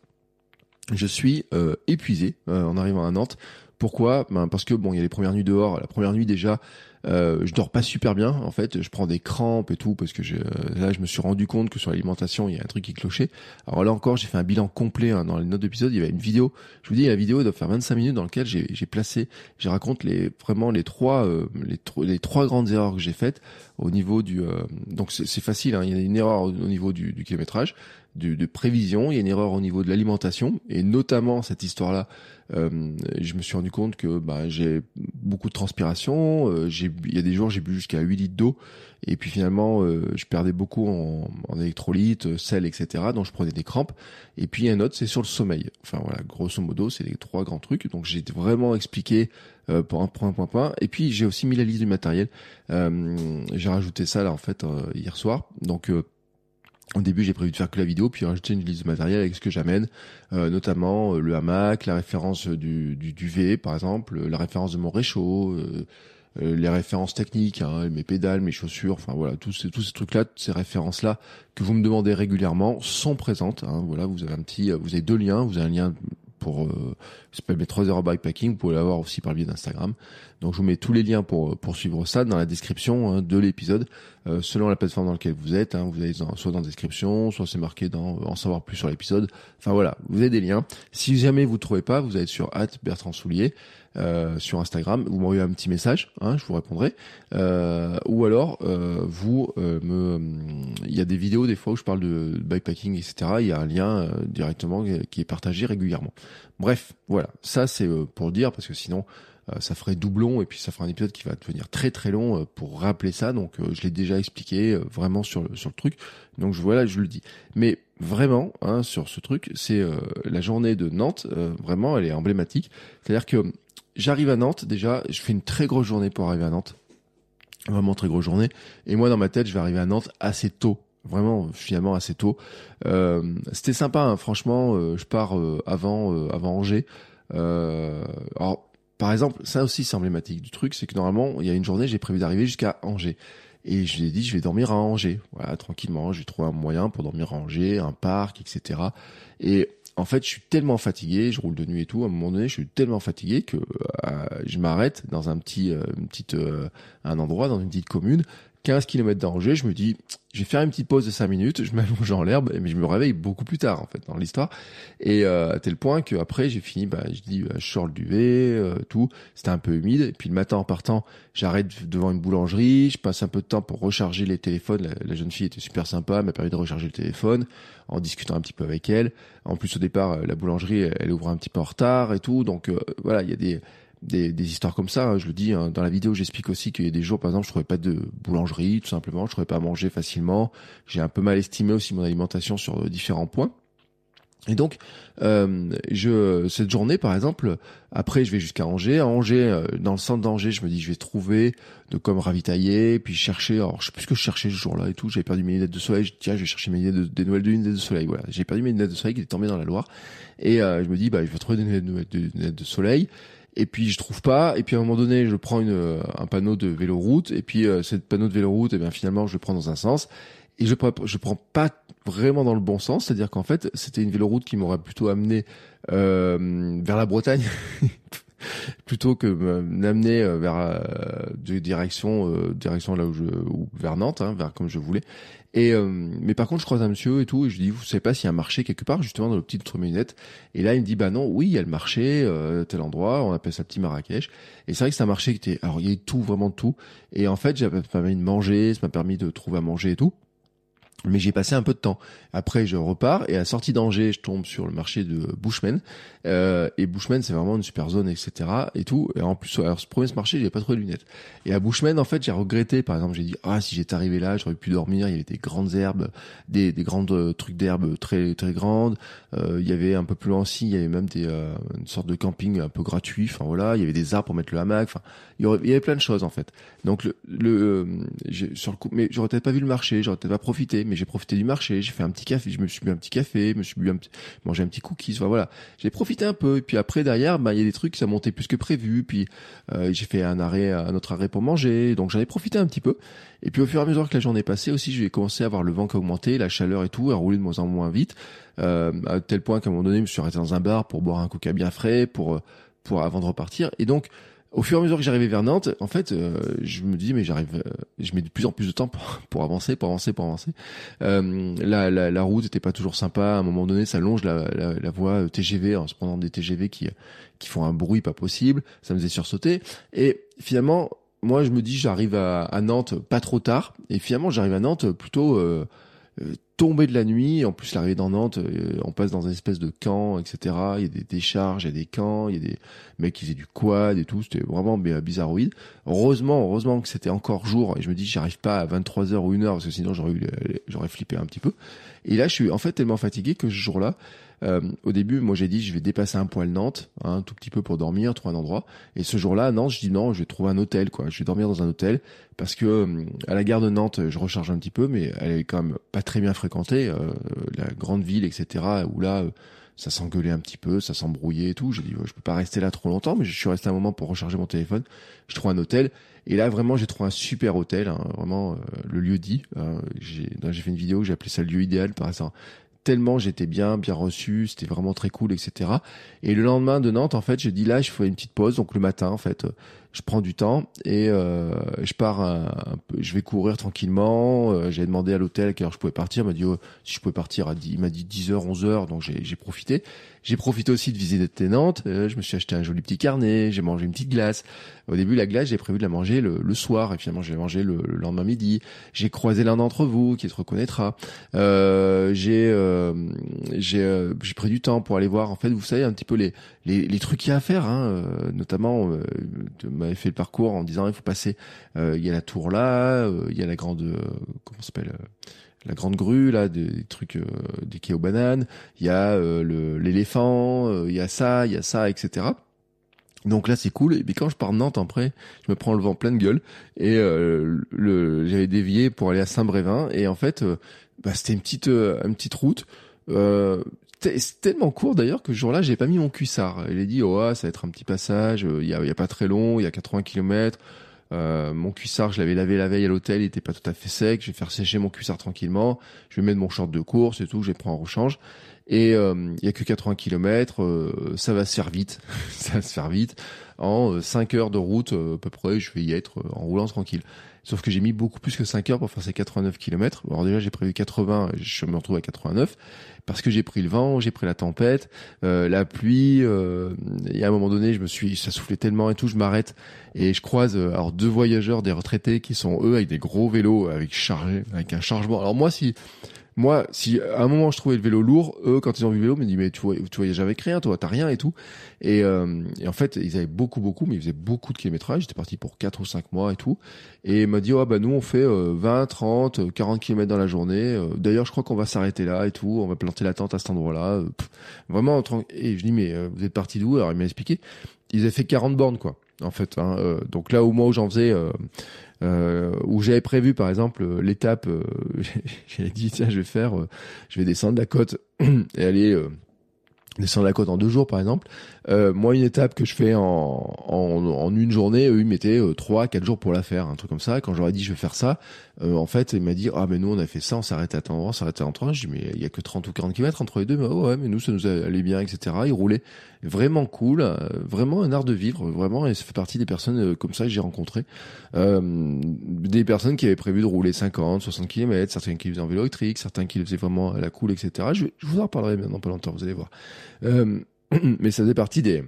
je suis euh, épuisé euh, en arrivant à Nantes. Pourquoi ? Ben parce que bon, il y a les premières nuits dehors. La première nuit déjà, euh, je dors pas super bien. En fait, je prends des crampes et tout parce que je, là, je me suis rendu compte que sur l'alimentation, il y a un truc qui clochait. Alors là encore, j'ai fait un bilan complet hein, dans les notes d'épisode. Il y avait une vidéo. Je vous dis, la vidéo elle doit faire vingt-cinq minutes dans laquelle j'ai, j'ai placé, je raconte les vraiment les trois, euh, les, les trois grandes erreurs que j'ai faites au niveau du. Euh, donc c'est, c'est facile. Hein, il y a une erreur au, au niveau du, du kilométrage. De, de prévision, il y a une erreur au niveau de l'alimentation et notamment cette histoire-là. Euh, je me suis rendu compte que bah, j'ai beaucoup de transpiration. Euh, j'ai, il y a des jours j'ai bu jusqu'à huit litres d'eau et puis finalement euh, je perdais beaucoup en, en électrolytes, sel, et cetera. Donc je prenais des crampes. Et puis un autre c'est sur le sommeil. Enfin voilà, grosso modo c'est les trois grands trucs. Donc j'ai vraiment expliqué euh, pour un point, point, point. Et puis j'ai aussi mis la liste du matériel. Euh, j'ai rajouté ça là en fait euh, hier soir. Donc euh, Au début, j'ai prévu de faire que la vidéo, puis rajouter une liste de matériel avec ce que j'amène, euh, notamment euh, le hamac, la référence du, du duvet, par exemple, la référence de mon réchaud, euh, euh, les références techniques, hein, mes pédales, mes chaussures, enfin voilà, tous ces, tous ces trucs-là, toutes ces références-là que vous me demandez régulièrement sont présentes. Hein, voilà, vous avez un petit, vous avez deux liens, vous avez un lien pour euh, ça s'appelle mes trois heures bikepacking, vous pouvez l'avoir aussi par le biais d'Instagram. Donc je vous mets tous les liens pour pour suivre ça dans la description hein, de l'épisode, euh, selon la plateforme dans laquelle vous êtes. Hein, vous avez dans, soit dans la description, soit c'est marqué dans en savoir plus sur l'épisode. Enfin voilà, vous avez des liens. Si jamais vous ne trouvez pas, vous allez sur arobase Bertrand Soulier euh, sur Instagram. Vous m'envoyez un petit message, hein, je vous répondrai. Euh, ou alors euh, vous euh, me, il y a des vidéos des fois où je parle de bikepacking, et cetera. Il y a un lien euh, directement qui est partagé régulièrement. Bref, voilà, ça c'est euh, pour dire parce que sinon. Euh, ça ferait doublon et puis ça fera un épisode qui va devenir très très long euh, pour rappeler ça. Donc euh, je l'ai déjà expliqué euh, vraiment sur le sur le truc. Donc je voilà, je le dis. Mais vraiment, hein, sur ce truc, c'est euh, la journée de Nantes. Euh, vraiment, elle est emblématique. C'est-à-dire que j'arrive à Nantes déjà, je fais une très grosse journée pour arriver à Nantes. Vraiment très grosse journée. Et moi dans ma tête, je vais arriver à Nantes assez tôt. Vraiment, finalement assez tôt. Euh, c'était sympa, hein, franchement. Euh, je pars euh, avant euh, avant Angers. Euh, alors par exemple, ça aussi c'est emblématique du truc, c'est que normalement, il y a une journée, j'ai prévu d'arriver jusqu'à Angers. Et je lui ai dit, je vais dormir à Angers. Voilà, tranquillement, je vais trouver un moyen pour dormir à Angers, un parc, et cetera. Et en fait, je suis tellement fatigué, je roule de nuit et tout, à un moment donné, je suis tellement fatigué que euh, je m'arrête dans un petit, euh, une petite, euh, un endroit, dans une petite commune, quinze kilomètres d'Angers, je me dis, je vais faire une petite pause de cinq minutes, je m'allonge dans l'herbe, mais je me réveille beaucoup plus tard, en fait, dans l'histoire. Et euh, à tel point qu'après, j'ai fini, bah, je dis, bah, je sors le duvet, euh, tout, c'était un peu humide. Et puis le matin, en partant, j'arrête devant une boulangerie, je passe un peu de temps pour recharger les téléphones. La, la jeune fille était super sympa, elle m'a permis de recharger le téléphone, en discutant un petit peu avec elle. En plus, au départ, la boulangerie, elle, elle ouvre un petit peu en retard et tout. Donc euh, voilà, il y a des... Des, des histoires comme ça, hein, je le dis hein, dans la vidéo, j'explique aussi qu'il y a des jours, par exemple, je trouvais pas de boulangerie, tout simplement, je trouvais pas à manger facilement. J'ai un peu mal estimé aussi mon alimentation sur euh, différents points. Et donc, euh, je cette journée, par exemple, après, je vais jusqu'à Angers. À Angers, euh, dans le centre d'Angers, je me dis, je vais trouver de quoi me ravitailler, puis chercher. Alors, je sais plus ce que je cherchais ce jour-là et tout. J'avais perdu mes lunettes de soleil. Je dis, tiens, je vais chercher mes lunettes de, des nouvelles de lunettes de soleil. Voilà, j'ai perdu mes lunettes de soleil qui étaient tombées dans la Loire. Et euh, je me dis, bah, je vais trouver des lunettes de, des lunettes de soleil. Et puis je trouve pas, et puis à un moment donné je prends une, un panneau de véloroute, et puis euh, cette panneau de véloroute, et bien finalement je le prends dans un sens, et je prends, je prends pas vraiment dans le bon sens, c'est-à-dire qu'en fait c'était une véloroute qui m'aurait plutôt amené euh, vers la Bretagne. plutôt que m'amener vers euh, de direction euh, direction là où je ou vers Nantes, hein, vers comme je voulais. Et euh, mais par contre, je croise un monsieur et tout, et je lui dis, vous savez pas s'il y a un marché quelque part, justement dans le petit trottinette. Et là, il me dit, bah non, oui, il y a le marché, euh, tel endroit, on appelle ça Petit Marrakech. Et c'est vrai que c'est un marché qui était, alors il y avait tout, vraiment tout. Et en fait, ça m'a permis de manger, ça m'a permis de trouver à manger et tout. Mais j'ai passé un peu de temps. Après, je repars et à sortie d'Angers, je tombe sur le marché de Bushman. Euh, et Bushman, c'est vraiment une super zone, et cetera. Et tout. Et en plus, alors ce premier marché, j'avais pas trouvé de lunettes. Et à Bushman, en fait, j'ai regretté. Par exemple, j'ai dit, ah, si j'étais arrivé là, j'aurais pu dormir. Il y avait des grandes herbes, des, des grandes euh, trucs d'herbes très très grandes. Euh, il y avait un peu plus loin aussi, il y avait même des euh, une sorte de camping un peu gratuit. Enfin voilà, il y avait des arbres pour mettre le hamac. Enfin, il y, aurait, il y avait plein de choses en fait. Donc le, le euh, j'ai, sur le coup, mais j'aurais peut-être pas vu le marché, j'aurais peut-être pas profité. Mais j'ai profité du marché, j'ai fait un petit café, je me suis bu un petit café, je me suis bu un petit, mangé un petit cookies, enfin, voilà. J'ai profité un peu, et puis après derrière, bah il y a des trucs, ça montait plus que prévu, puis euh, j'ai fait un arrêt, un autre arrêt pour manger, donc j'en ai profité un petit peu. Et puis au fur et à mesure que la journée passait aussi, j'ai commencé à voir le vent qui a augmenté, la chaleur et tout, à rouler de moins en moins vite, euh, à tel point qu'à un moment donné, je me suis arrêté dans un bar pour boire un coca bien frais, pour pour avant de repartir. Et donc au fur et à mesure que j'arrivais vers Nantes, en fait, euh, je me dis mais j'arrive, euh, je mets de plus en plus de temps pour, pour avancer, pour avancer, pour avancer. Euh, la, la, la route était pas toujours sympa. À un moment donné, ça longe la, la, la voie T G V en se prenant des T G V qui qui font un bruit pas possible. Ça me faisait sursauter. Et finalement, moi, je me dis j'arrive à, à Nantes pas trop tard. Et finalement, j'arrive à Nantes plutôt euh, euh, tombé de la nuit. En plus, l'arrivée dans Nantes, euh, on passe dans une espèce de camp, et cetera. Il y a des décharges, il y a des camps, il y a des mecs qui faisaient du quad et tout. C'était vraiment bizarroïde. Heureusement, heureusement que c'était encore jour. Et je me dis, j'arrive pas à vingt-trois heures ou une heure parce que sinon j'aurais eu, j'aurais flippé un petit peu. Et là, je suis en fait tellement fatigué que ce jour-là, Euh, au début, moi j'ai dit je vais dépasser un poil Nantes, hein, un tout petit peu pour dormir, trouver un endroit. Et ce jour-là, à Nantes, je dis non, je vais trouver un hôtel, quoi. Je vais dormir dans un hôtel parce que euh, à la gare de Nantes, je recharge un petit peu, mais elle est quand même pas très bien fréquentée, euh, la grande ville, et cetera. Où là, euh, ça s'engueulait un petit peu, ça s'embrouillait et tout. J'ai dit ouais, je peux pas rester là trop longtemps, mais je suis resté un moment pour recharger mon téléphone. Je trouve un hôtel. Et là, vraiment, j'ai trouvé un super hôtel, hein, vraiment euh, le lieu dit. Euh, j'ai, j'ai fait une vidéo, j'ai appelé ça le lieu idéal par ça. Tellement j'étais bien, bien reçu, c'était vraiment très cool, et cetera. Et le lendemain de Nantes, en fait, je dis là, je fais une petite pause. Donc le matin, en fait, je prends du temps et euh, je pars, un, un peu, je vais courir tranquillement. Euh, j'ai demandé à l'hôtel à quelle heure je pouvais partir. Il m'a dit oh, si je pouvais partir à dix, il m'a dit dix heures, onze heures. Donc j'ai, j'ai profité. J'ai profité aussi de visiter Nantes. Euh, je me suis acheté un joli petit carnet. J'ai mangé une petite glace. Au début, la glace, j'ai prévu de la manger le, le soir. Et finalement, je l'ai mangé le, le lendemain midi. J'ai croisé l'un d'entre vous qui se reconnaîtra. Euh, j'ai, euh, j'ai, euh, j'ai pris du temps pour aller voir. En fait, vous savez un petit peu les les, les trucs qu'il y a à faire. Hein, euh, notamment, euh, de m'avait fait le parcours en disant il faut passer. Euh, il y a la tour là. Euh, il y a la grande euh, comment ça s'appelle euh, la grande grue là, des, des trucs, euh, des quais aux bananes. Il y a euh, le, l'éléphant. Euh, il y a ça, il y a ça, et cetera. Donc là c'est cool. Et puis quand je pars de Nantes après, je me prends le vent plein de gueule et euh, le, j'avais dévié pour aller à Saint-Brévin et en fait, euh, bah, c'était une petite, euh, une petite route. Euh, c'est tellement court d'ailleurs que ce jour-là j'ai pas mis mon cuissard. Il a dit oh ah, ça va être un petit passage. Il y a, il y a pas très long, il y a quatre-vingts kilomètres. Euh, mon cuissard, je l'avais lavé la veille à l'hôtel, il était pas tout à fait sec. Je vais faire sécher mon cuissard tranquillement. Je vais mettre mon short de course et tout. Je vais prendre un rechange. Et euh, il y a que quatre-vingts kilomètres. Euh, ça va se faire vite. ça va se faire vite. En euh, cinq heures de route, euh, à peu près, je vais y être euh, en roulant tranquille. Sauf que j'ai mis beaucoup plus que cinq heures pour faire ces quatre-vingt-neuf kilomètres. Alors déjà, j'ai prévu quatre-vingts, je me retrouve à quatre-vingt-neuf parce que j'ai pris le vent, j'ai pris la tempête, euh, la pluie. Euh, et à un moment donné, je me suis, ça soufflait tellement et tout, je m'arrête et je croise euh, alors deux voyageurs, des retraités qui sont eux avec des gros vélos, avec chargé, avec un chargement. Alors moi, si Moi, si à un moment je trouvais le vélo lourd, eux, quand ils ont vu le vélo, ils me disent mais tu vois, tu voyages avec rien, toi, t'as rien et tout. Et, euh, et en fait, ils avaient beaucoup, beaucoup, mais ils faisaient beaucoup de kilométrage. J'étais parti pour quatre ou cinq mois et tout. Et ils m'ont dit, oh, bah nous, on fait euh, vingt, trente, quarante kilomètres dans la journée. Euh, d'ailleurs, je crois qu'on va s'arrêter là et tout. On va planter la tente à cet endroit-là. Euh, pff, vraiment, et je dis, mais euh, vous êtes parti d'où? Alors, il m'a expliqué. Ils avaient fait quarante bornes, quoi. En fait, hein, euh, donc là, au mois où j'en faisais... Euh, Euh, où j'avais prévu par exemple euh, l'étape, euh, j'ai dit tiens je vais faire, euh, je vais descendre la côte et aller euh, descendre la côte en deux jours par exemple. Euh, moi une étape que je fais en, en, en une journée, eux ils mettaient euh, trois, quatre jours pour la faire, un truc comme ça. Quand j'aurais dit je vais faire ça, euh, en fait il m'a dit ah mais nous on a fait ça, on s'arrêtait à tel endroit, on s'arrêtait à un endroit. Je dis mais il y a que trente ou quarante kilomètres entre les deux, mais oh, ouais mais nous ça nous allait bien, et cetera. Ils roulaient vraiment cool, euh, vraiment un art de vivre, vraiment, et ça fait partie des personnes euh, comme ça que j'ai rencontrées. Euh, des personnes qui avaient prévu de rouler cinquante, soixante kilomètres, certains qui le faisaient en vélo électrique, certains qui le faisaient vraiment à la cool, et cetera. Je, je vous en reparlerai maintenant pas longtemps, vous allez voir. Euh, mais ça faisait partie des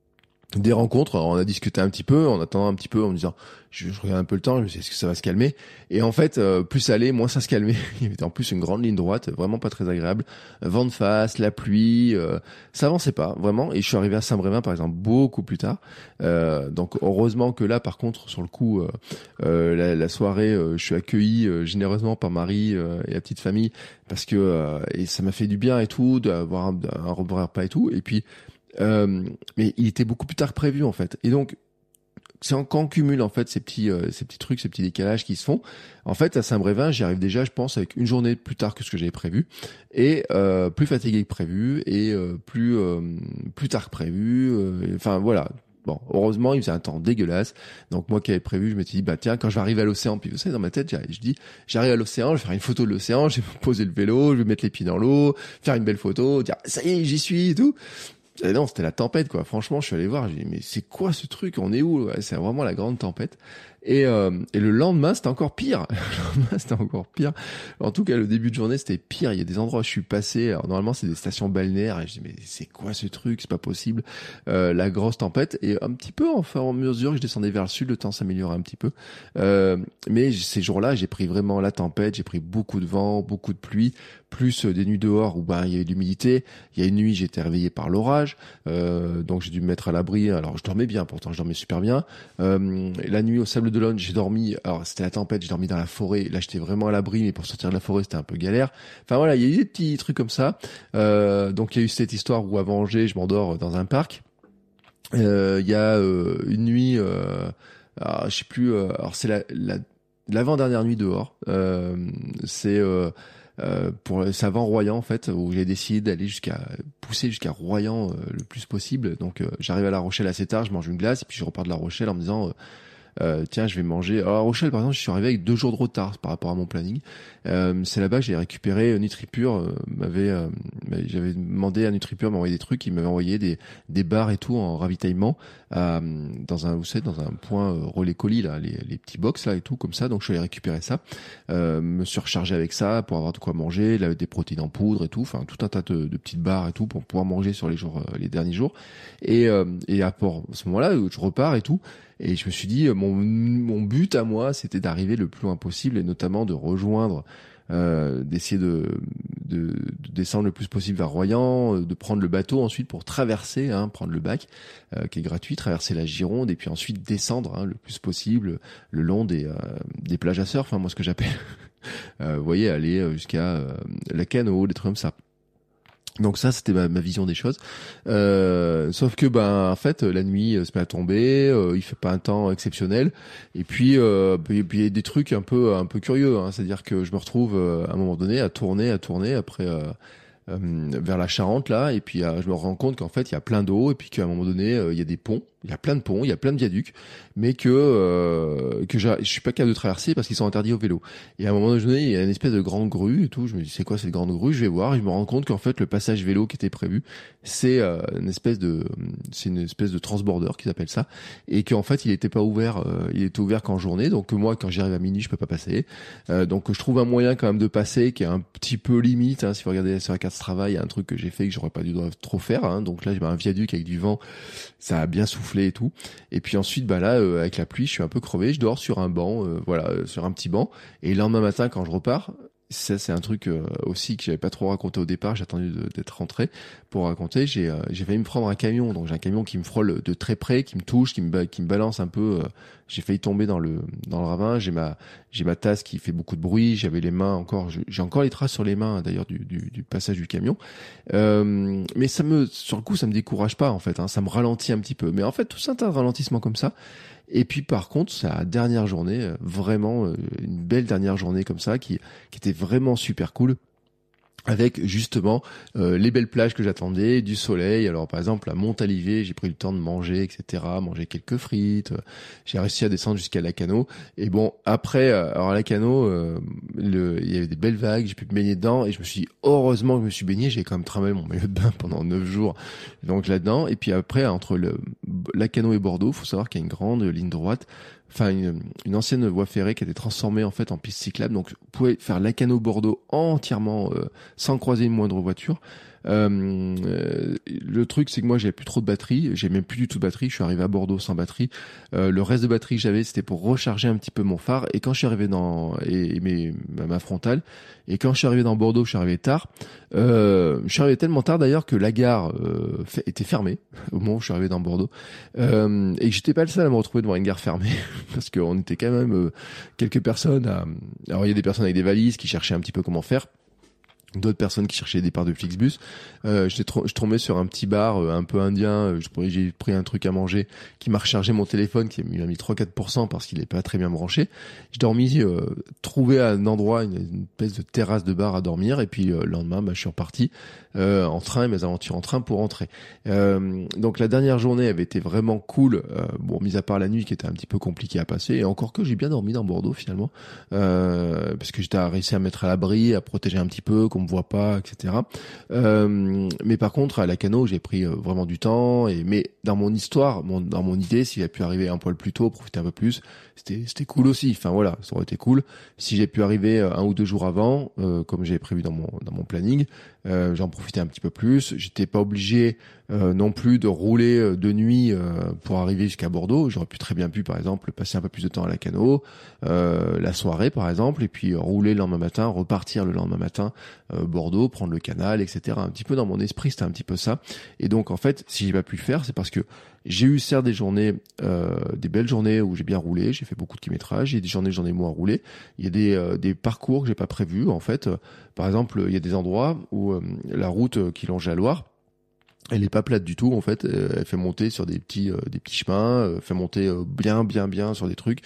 des rencontres. Alors, on a discuté un petit peu, en attendant un petit peu, en me disant, je, je regarde un peu le temps, je me suis dit, est-ce que ça va se calmer? Et en fait, euh, plus ça allait, moins ça se calmait. Il y avait en plus une grande ligne droite, vraiment pas très agréable. Vent de face, la pluie, euh, ça avançait pas, vraiment. Et je suis arrivé à Saint-Brévin, par exemple, beaucoup plus tard. Euh, donc, heureusement que là, par contre, sur le coup, euh, euh, la, la soirée, euh, je suis accueilli euh, généreusement par Marie euh, et la petite famille, parce que euh, et ça m'a fait du bien et tout, d'avoir un, un repas et tout. Et puis, Euh, mais il était beaucoup plus tard que prévu en fait. Et donc c'est quand on cumule en fait ces petits euh, ces petits trucs, ces petits décalages qui se font. En fait à Saint-Brévin, j'y arrive déjà, je pense, avec une journée plus tard que ce que j'avais prévu et euh, plus fatigué que prévu et euh, plus euh, plus tard que prévu. Euh, enfin voilà. Bon, heureusement, il faisait un temps dégueulasse. Donc moi qui avais prévu, je m'étais dit bah tiens, quand je vais arriver à l'océan, puis vous savez dans ma tête, je dis j'arrive à l'océan, je vais faire une photo de l'océan, je vais poser le vélo, je vais mettre les pieds dans l'eau, faire une belle photo, dire ça y est, j'y suis et tout. Et non, c'était la tempête, quoi. Franchement, je suis allé voir, j'ai dit, mais c'est quoi ce truc? On est où? Ouais, c'est vraiment la grande tempête. Et, euh, et le lendemain, c'était encore pire. Le lendemain, c'était encore pire. En tout cas, le début de journée, c'était pire. Il y a des endroits où je suis passé. Alors, normalement, c'est des stations balnéaires. Et je dis, mais c'est quoi ce truc? C'est pas possible. Euh, la grosse tempête. Et un petit peu, enfin, en mesure que je descendais vers le sud, le temps s'améliorait un petit peu. Euh, mais ces jours-là, j'ai pris vraiment la tempête. J'ai pris beaucoup de vent, beaucoup de pluie, plus des nuits dehors où, ben, il y avait de l'humidité. Il y a une nuit, j'ai été réveillé par l'orage. Euh, donc, j'ai dû me mettre à l'abri. Alors, je dormais bien. Pourtant, je dormais super bien. Euh, la nuit au Sable d'Olonne, j'ai dormi, alors c'était la tempête, j'ai dormi dans la forêt, là j'étais vraiment à l'abri, mais pour sortir de la forêt c'était un peu galère. Enfin voilà, il y a eu des petits trucs comme ça. Euh, donc il y a eu cette histoire où avant Angers, je m'endors dans un parc. Euh, il y a euh, une nuit, euh, alors, je sais plus, euh, alors c'est la, la l'avant-dernière nuit dehors. Euh, c'est euh, euh, pour c'est avant Royan en fait, où j'ai décidé d'aller jusqu'à pousser jusqu'à Royan euh, le plus possible. Donc euh, j'arrive à La Rochelle assez tard, je mange une glace et puis je repars de La Rochelle en me disant euh, Euh, tiens, je vais manger. Alors, à Rochelle, par exemple, je suis arrivé avec deux jours de retard par rapport à mon planning. Euh, c'est là-bas que j'ai récupéré euh, NutriPure. Euh, m'avait, euh, j'avais demandé à NutriPure m'envoyer des trucs. Il m'avait envoyé des des barres et tout en ravitaillement euh, dans un, vous savez, dans un point euh, relais colis là, les les petits box là et tout comme ça. Donc, je suis allé récupérer ça. Euh, me suis rechargé avec ça pour avoir de quoi manger, là, des protéines en poudre et tout. Enfin, tout un tas de, de petites barres et tout pour pouvoir manger sur les jours, euh, les derniers jours. Et euh, et à, pour, à ce moment-là, je repars et tout. Et je me suis dit, mon, mon but à moi, c'était d'arriver le plus loin possible et notamment de rejoindre, euh, d'essayer de, de, de descendre le plus possible vers Royan, de prendre le bateau ensuite pour traverser, hein, prendre le bac euh, qui est gratuit, traverser la Gironde et puis ensuite descendre hein, le plus possible le long des, euh, des plages à surf, enfin moi ce que j'appelle, euh, vous voyez, aller jusqu'à euh, la Cano, des trucs comme ça. Donc ça, c'était ma, ma vision des choses. Euh, sauf que, ben, en fait, la nuit se met à tomber, euh, il fait pas un temps exceptionnel, et puis, euh, et puis il y a des trucs un peu, un peu curieux. Hein, c'est-à-dire que je me retrouve euh, à un moment donné à tourner, à tourner après. Euh, Euh, vers la Charente là et puis euh, je me rends compte qu'en fait il y a plein d'eau et puis qu'à un moment donné euh, il y a des ponts, il y a plein de ponts, il y a plein de viaducs mais que euh, que je suis pas capable de traverser parce qu'ils sont interdits au vélo. Et à un moment donné il y a une espèce de grande grue et tout, je me dis c'est quoi cette grande grue, je vais voir et je me rends compte qu'en fait le passage vélo qui était prévu c'est euh, une espèce de c'est une espèce de transborder qu'ils appellent ça et qu'en fait il était pas ouvert euh, il était ouvert qu'en journée, donc moi quand j'arrive à minuit je peux pas passer. Euh, donc je trouve un moyen quand même de passer qui est un petit peu limite hein, si vous regardez sur la carte travail, il y a un truc que j'ai fait que j'aurais pas dû trop faire hein. Donc là j'ai un viaduc avec du vent, ça a bien soufflé et tout, et puis ensuite bah là euh, avec la pluie je suis un peu crevé, je dors sur un banc euh, voilà euh, sur un petit banc, et le lendemain matin quand je repars, ça c'est un truc euh, aussi que j'avais pas trop raconté au départ, j'ai attendu de, d'être rentré pour raconter, j'ai euh, j'ai failli me prendre un camion, donc j'ai un camion qui me frôle de très près, qui me touche, qui me qui me balance un peu, euh, j'ai failli tomber dans le dans le ravin, j'ai ma j'ai ma tasse qui fait beaucoup de bruit, j'avais les mains encore, j'ai encore les traces sur les mains d'ailleurs du, du du passage du camion. Euh, mais ça me sur le coup ça me décourage pas en fait hein, ça me ralentit un petit peu, mais en fait tout ça c'est un ralentissement comme ça. Et puis par contre, sa dernière journée, vraiment une belle dernière journée comme ça, qui, qui était vraiment super cool. avec justement euh, les belles plages que j'attendais, du soleil. Alors par exemple à Montalivet, j'ai pris le temps de manger, et cetera, manger quelques frites. J'ai réussi à descendre jusqu'à Lacanau. Et bon, après, euh, alors à Lacanau, euh, le, il y avait des belles vagues, j'ai pu me baigner dedans, et je me suis dit, heureusement que je me suis baigné, j'ai quand même trimé mon maillot de bain pendant neuf jours, donc là-dedans. Et puis après, entre le Lacanau et Bordeaux, faut savoir qu'il y a une grande ligne droite, enfin une, une ancienne voie ferrée qui a été transformée en fait en piste cyclable, donc vous pouvez faire Lacanau-Bordeaux entièrement euh, sans croiser une moindre voiture. Euh, euh, le truc c'est que moi j'avais plus trop de batterie, j'ai même plus du tout de batterie, je suis arrivé à Bordeaux sans batterie. Euh, le reste de batterie que j'avais c'était pour recharger un petit peu mon phare, et quand je suis arrivé dans et, et mes, ma frontale, et quand je suis arrivé dans Bordeaux, je suis arrivé tard. Euh, je suis arrivé tellement tard d'ailleurs que la gare euh, fait, était fermée au moment où je suis arrivé dans Bordeaux, euh, et que j'étais pas le seul à me retrouver devant une gare fermée parce qu'on était quand même euh, quelques personnes à... alors il y a des personnes avec des valises qui cherchaient un petit peu comment faire, d'autres personnes qui cherchaient des parts de Flixbus. Euh, j'étais tr- je tombais sur un petit bar euh, un peu indien, euh, je, j'ai pris un truc à manger qui m'a rechargé mon téléphone qui m'a mis trois à quatre pour cent parce qu'il est pas très bien branché. J'ai dormi, euh, trouvé un endroit, une, une espèce de terrasse de bar à dormir, et puis euh, le lendemain, bah, je suis reparti euh, en train, mes aventures en train pour rentrer. Euh, donc la dernière journée avait été vraiment cool, euh, bon, mis à part la nuit qui était un petit peu compliquée à passer, et encore que j'ai bien dormi dans Bordeaux finalement, euh, parce que j'étais réussi à me mettre à l'abri, à protéger un petit peu, qu'on me voit pas, et cetera. Euh, mais par contre, à Lacanau, j'ai pris euh, vraiment du temps, et mais dans mon histoire, mon, dans mon idée, s'il a pu arriver un poil plus tôt, profiter un peu plus, c'était c'était cool aussi. Enfin voilà, ça aurait été cool. Si j'ai pu arriver un ou deux jours avant, euh, comme j'avais prévu dans mon dans mon planning, euh, j'en profitais un petit peu plus. J'étais pas obligé euh, non plus de rouler de nuit euh, pour arriver jusqu'à Bordeaux. J'aurais pu très bien pu, par exemple, passer un peu plus de temps à Lacanau, euh, la soirée par exemple, et puis euh, rouler le lendemain matin, repartir le lendemain matin euh, Bordeaux, prendre le canal, et cetera. Un petit peu dans mon esprit, c'était un petit peu ça. Et donc en fait, si j'ai pas pu le faire, c'est parce que j'ai eu certes des journées, euh, des belles journées où j'ai bien roulé, j'ai fait beaucoup de kilométrage, il y a des journées j'en ai moins roulé, il y a des, euh, des parcours que j'ai pas prévus en fait. Euh, par exemple, il y a des endroits où euh, la route qui longe la Loire, elle est pas plate du tout en fait, elle fait monter sur des petits euh, des petits chemins, euh, fait monter euh, bien bien bien sur des trucs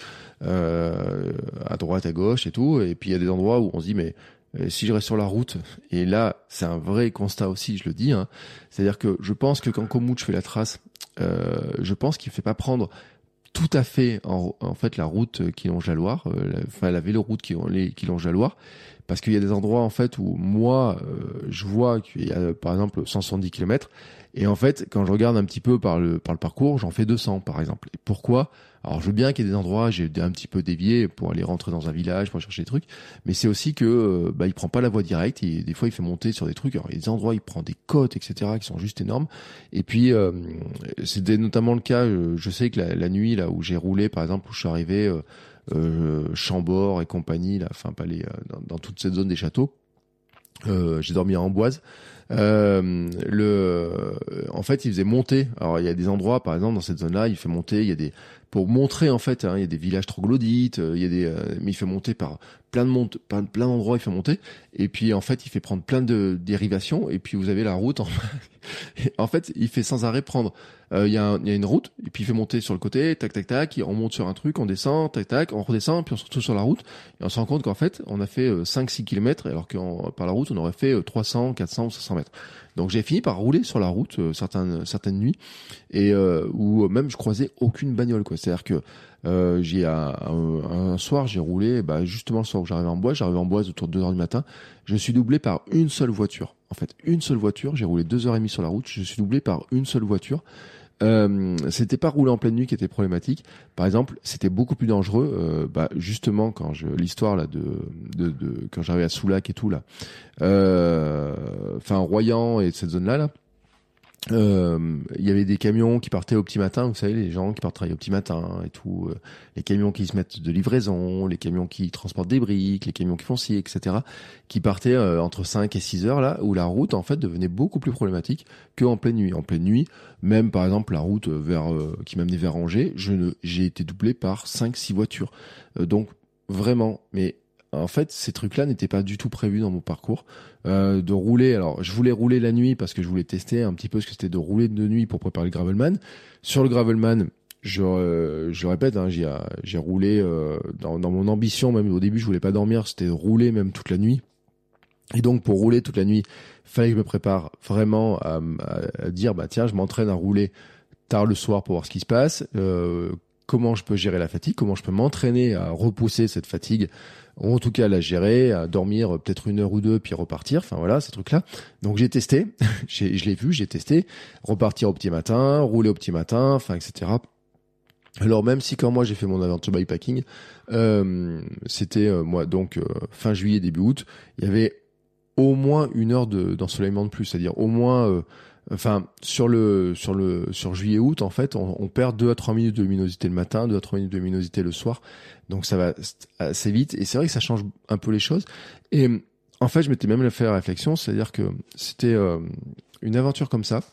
euh, à droite à gauche et tout, et puis il y a des endroits où on se dit mais euh, si je reste sur la route, et là c'est un vrai constat aussi, je le dis, hein, c'est-à-dire que je pense que quand Komoot fait la trace, euh, je pense qu'il fait pas prendre tout à fait en, en fait la route qui longe la Loire, euh, la, enfin la véloroute qui, qui longe la Loire, parce qu'il y a des endroits en fait où moi euh, je vois qu'il y a par exemple cent soixante-dix kilomètres, et en fait quand je regarde un petit peu par le par le parcours, j'en fais deux cents par exemple. Et pourquoi? Alors je veux bien qu'il y ait des endroits j'ai un petit peu dévié pour aller rentrer dans un village pour chercher des trucs, mais c'est aussi que euh, bah il prend pas la voie directe, et des fois il fait monter sur des trucs. Alors il y a des endroits il prend des côtes, et cetera qui sont juste énormes. Et puis euh, c'était notamment le cas, je, je sais que la, la nuit là où j'ai roulé par exemple, où je suis arrivé euh, euh, Chambord et compagnie là, enfin pas les euh, dans, dans toute cette zone des châteaux, euh, j'ai dormi à Amboise. Euh, le, en fait, il faisait monter. Alors, il y a des endroits, par exemple, dans cette zone-là, il fait monter. Il y a des, pour montrer en fait, hein, il y a des villages troglodytes. Il y a des, euh, mais il fait monter par plein de monte, plein, plein d'endroits. Il fait monter. Et puis, en fait, il fait prendre plein de dérivations. Et puis, vous avez la route. En, en fait, il fait sans arrêt prendre. Euh, il y a, un, il y a une route. Et puis, il fait monter sur le côté. Tac, tac, tac. On monte sur un truc, on descend. Tac, tac. On redescend. Puis on se retrouve sur la route. Et on se rend compte qu'en fait, on a fait euh, cinq six kilomètres, alors que par la route, on aurait fait euh, trois cents, quatre cents ou cinq cents mètres. Donc j'ai fini par rouler sur la route euh, certaines certaines nuits, et euh, où même je croisais aucune bagnole quoi. C'est-à-dire que euh, j'ai un, un, un soir j'ai roulé, bah justement le soir où j'arrivais en Boise, j'arrivais en Boise autour de deux heures du matin, je suis doublé par une seule voiture. En fait, une seule voiture. J'ai roulé deux heures et demie sur la route, je suis doublé par une seule voiture. Euh, c'était pas rouler en pleine nuit qui était problématique. Par exemple, c'était beaucoup plus dangereux. Euh, bah justement, quand je l'histoire là de de, de quand j'arrivais à Soulac et tout là, euh, enfin Royan et cette zone là là. Euh, il y avait des camions qui partaient au petit matin, vous savez, les gens qui partent travailler au petit matin et tout, euh, les camions qui se mettent de livraison, les camions qui transportent des briques, les camions qui font ci, et cetera, qui partaient euh, entre cinq et six heures là, où la route en fait devenait beaucoup plus problématique qu'en pleine nuit. En pleine nuit, même par exemple la route vers euh, qui m'amenait vers Angers, je ne, j'ai été doublé par cinq six voitures. Euh, donc vraiment, mais en fait, ces trucs-là n'étaient pas du tout prévus dans mon parcours. Euh, de rouler, alors je voulais rouler la nuit parce que je voulais tester un petit peu ce que c'était de rouler de nuit pour préparer le Gravelman. Sur le Gravelman, je, euh, je le répète, hein, j'ai, j'ai roulé euh, dans, dans mon ambition, même au début je voulais pas dormir, c'était rouler même toute la nuit. Et donc pour rouler toute la nuit, fallait que je me prépare vraiment à, à, à dire bah tiens, je m'entraîne à rouler tard le soir pour voir ce qui se passe, euh, comment je peux gérer la fatigue, comment je peux m'entraîner à repousser cette fatigue, ou en tout cas la gérer, à dormir peut-être une heure ou deux puis repartir, enfin voilà ces trucs-là. Donc j'ai testé, j'ai, je l'ai vu, j'ai testé, repartir au petit matin, rouler au petit matin, enfin et cetera. Alors même si quand moi j'ai fait mon aventure bikepacking, euh, c'était euh, moi donc euh, fin juillet début août, il y avait au moins une heure de d'ensoleillement de plus, c'est-à-dire au moins euh, enfin sur le sur le sur juillet août en fait on, on perd deux à trois minutes de luminosité le matin, deux à trois minutes de luminosité le soir, donc ça va assez vite et c'est vrai que ça change un peu les choses. Et en fait je m'étais même fait la réflexion, c'est-à-dire que c'était euh, une aventure comme ça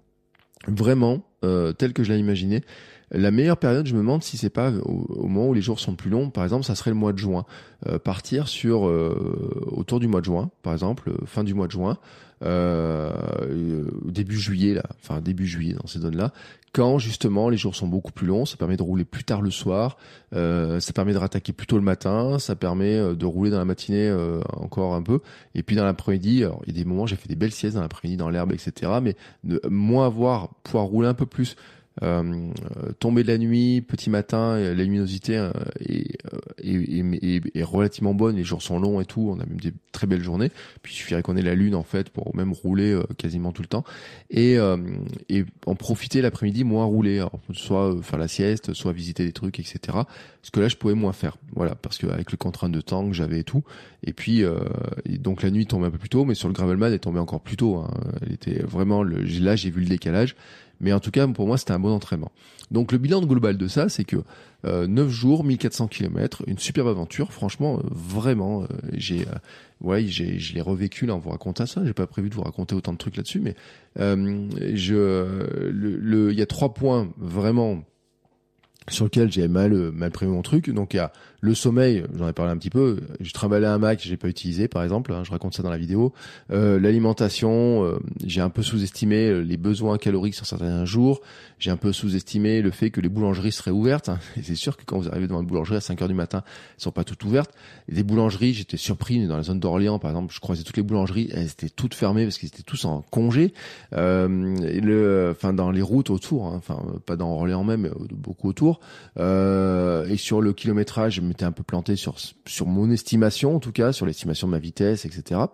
vraiment euh, telle que je l'ai imaginée. La meilleure période, je me demande si c'est pas au, au moment où les jours sont plus longs. Par exemple, ça serait le mois de juin. Euh, partir sur euh, autour du mois de juin, par exemple, fin du mois de juin, euh, euh, début juillet là, enfin début juillet dans ces zones-là. Quand justement les jours sont beaucoup plus longs, ça permet de rouler plus tard le soir, euh, ça permet de rattaquer plus tôt le matin, ça permet de rouler dans la matinée euh, encore un peu, et puis dans l'après-midi, alors il y a des moments j'ai fait des belles siestes dans l'après-midi dans l'herbe, et cetera. Mais de moins avoir pouvoir rouler un peu plus. Euh, tomber de la nuit, petit matin, la luminosité euh, est, est, est, est relativement bonne, les jours sont longs et tout, on a même des très belles journées, puis il suffirait qu'on ait la lune en fait pour même rouler euh, quasiment tout le temps, et, euh, et en profiter l'après-midi, moins rouler, alors, soit euh, faire la sieste, soit visiter des trucs, et cetera. Parce que là je pouvais moins faire, voilà, parce que avec le contrainte de temps que j'avais et tout, et puis euh, et donc la nuit tombait un peu plus tôt, mais sur le gravelman elle tombait encore plus tôt, hein. Elle était vraiment, le, là j'ai vu le décalage. Mais en tout cas, pour moi, c'était un bon entraînement. Donc, le bilan global de ça, c'est que euh, neuf jours, mille quatre cents kilomètres, une superbe aventure. Franchement, euh, vraiment, euh, j'ai, euh, ouais, j'ai, je l'ai revécu. Là, on vous raconte ça. J'ai pas prévu de vous raconter autant de trucs là-dessus, mais euh, je, le, le, il y a trois points vraiment sur lequel j'ai mal mal pris mon truc. Donc il y a le sommeil, j'en ai parlé un petit peu, j'ai trimballé un Mac, j'ai pas utilisé par exemple, hein, je raconte ça dans la vidéo. Euh, l'alimentation, euh, j'ai un peu sous-estimé les besoins caloriques sur certains jours, j'ai un peu sous-estimé le fait que les boulangeries seraient ouvertes, hein. Et c'est sûr que quand vous arrivez devant une boulangerie à cinq heures du matin, elles sont pas toutes ouvertes. Et des boulangeries, j'étais surpris dans la zone d'Orléans par exemple, je croisais toutes les boulangeries, elles étaient toutes fermées parce qu'ils étaient tous en congé. Euh, et le enfin dans les routes autour, hein, enfin pas dans Orléans même, mais beaucoup autour. Euh, et sur le kilométrage, je m'étais un peu planté sur sur mon estimation, en tout cas sur l'estimation de ma vitesse, et cetera.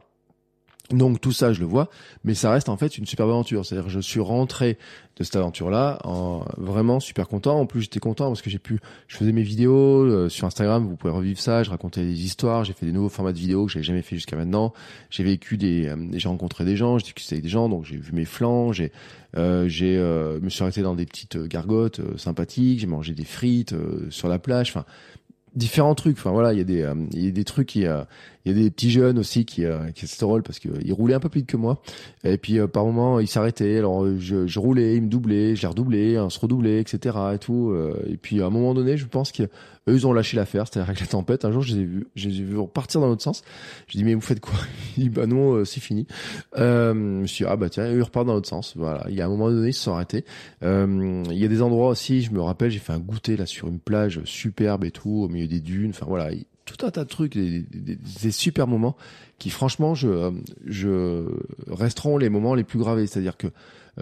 Donc tout ça, je le vois, mais ça reste en fait une superbe aventure. C'est-à-dire que je suis rentré de cette aventure-là en vraiment super content. En plus, j'étais content parce que j'ai pu, je faisais mes vidéos euh, sur Instagram. Vous pouvez revivre ça. Je racontais des histoires. J'ai fait des nouveaux formats de vidéos que j'avais jamais fait jusqu'à maintenant. J'ai vécu des, euh, j'ai rencontré des gens, j'ai discuté avec des gens. Donc j'ai vu mes flancs. J'ai, euh, j'ai, euh, me suis arrêté dans des petites gargotes euh, sympathiques. J'ai mangé des frites euh, sur la plage. Enfin. Différents trucs, enfin voilà, il y a des euh, il y a des trucs qui euh, il y a des petits jeunes aussi qui euh, qui c'est drôle parce que euh, ils roulaient un peu plus vite que moi et puis euh, par moment ils s'arrêtaient, alors euh, je je roulais, ils me doublaient, je les redoublais, on se redoublait, etc. et tout euh, et puis à un moment donné je pense que eux ils ont lâché l'affaire, c'était avec la tempête. Un jour je les ai vus je les ai vus repartir dans l'autre sens, je dis mais vous faites quoi? Ils disent bah non euh, c'est fini. Euh, je me suis dit, ah bah tiens eux ils repartent dans l'autre sens, voilà. Il y a un moment donné ils se sont arrêtés. Euh, il y a des endroits aussi, je me rappelle, j'ai fait un goûter là sur une plage superbe et tout au milieu des dunes, enfin voilà, tout un tas de trucs, des, des, des super moments qui franchement je je resteront les moments les plus gravés, c'est-à-dire que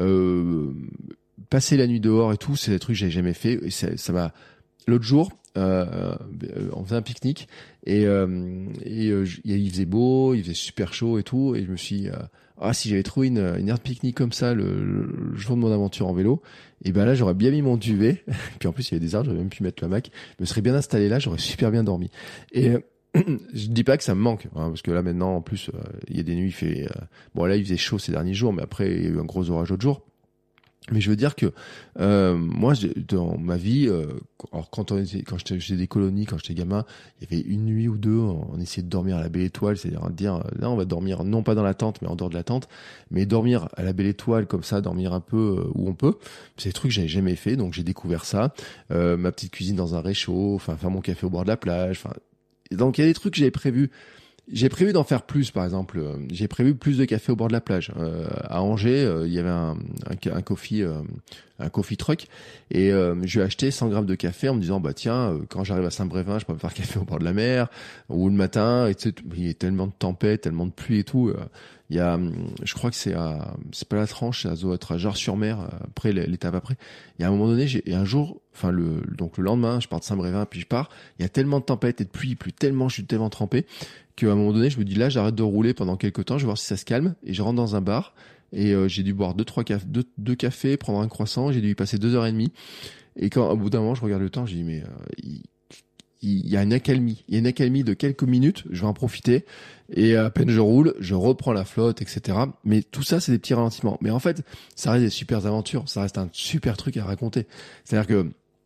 euh, passer la nuit dehors et tout, c'est des trucs que j'avais jamais fait et ça, ça m'a l'autre jour euh, on faisait un pique-nique et euh, et euh, il faisait beau, il faisait super chaud et tout et je me suis dit, euh, ah si j'avais trouvé une une aire de pique-nique comme ça le, le jour de mon aventure en vélo, et ben là j'aurais bien mis mon duvet puis en plus il y avait des arbres, j'aurais même pu mettre le hamac, je me serais bien installé là, j'aurais super bien dormi. Et euh, je dis pas que ça me manque hein, parce que là maintenant en plus euh, il y a des nuits il fait euh, bon là il faisait chaud ces derniers jours mais après il y a eu un gros orage l'autre jour. Mais je veux dire que euh, moi, dans ma vie, euh, alors quand on était, quand j'étais chez des colonies, quand j'étais gamin, il y avait une nuit ou deux, on essayait de dormir à la Belle Étoile, c'est-à-dire de dire, là, on va dormir non pas dans la tente, mais en dehors de la tente, mais dormir à la Belle Étoile comme ça, dormir un peu où on peut. C'est des trucs que j'avais jamais fait, donc j'ai découvert ça. Euh, ma petite cuisine dans un réchaud, enfin faire mon café au bord de la plage. Enfin, donc il y a des trucs que j'avais prévus. J'ai prévu d'en faire plus, par exemple. J'ai prévu plus de café au bord de la plage. Euh, à Angers, euh, il y avait un, un, un coffee, euh, un coffee truck. Et euh, je lui ai acheté cent grammes de café en me disant, bah tiens, euh, quand j'arrive à Saint-Brévin, je peux me faire café au bord de la mer, ou le matin. Et tu sais, il y a tellement de tempêtes, tellement de pluie et tout. Euh, il y a, je crois que c'est à, c'est pas la Tranche, ça doit être à Jars-sur-Mer, après l'étape après. Et à un moment donné, j'ai, et un jour, enfin le, donc le lendemain, je pars de Saint-Brévin, puis je pars. Il y a tellement de tempêtes et de pluie, il pleut tellement, je suis tellement trempé, qu'à un moment donné, je me dis là, j'arrête de rouler pendant quelques temps, je vais voir si ça se calme, et je rentre dans un bar, et euh, j'ai dû boire deux, trois cafés, deux, deux cafés, prendre un croissant, j'ai dû y passer deux heures et demie. Et quand, au bout d'un moment, je regarde le temps, je dis mais euh, il, il y a une accalmie, il y a une accalmie de quelques minutes, je vais en profiter. Et à peine je roule, je reprends la flotte, et cetera. Mais tout ça, c'est des petits ralentissements. Mais en fait, ça reste des super aventures, ça reste un super truc à raconter. C'est-à-dire que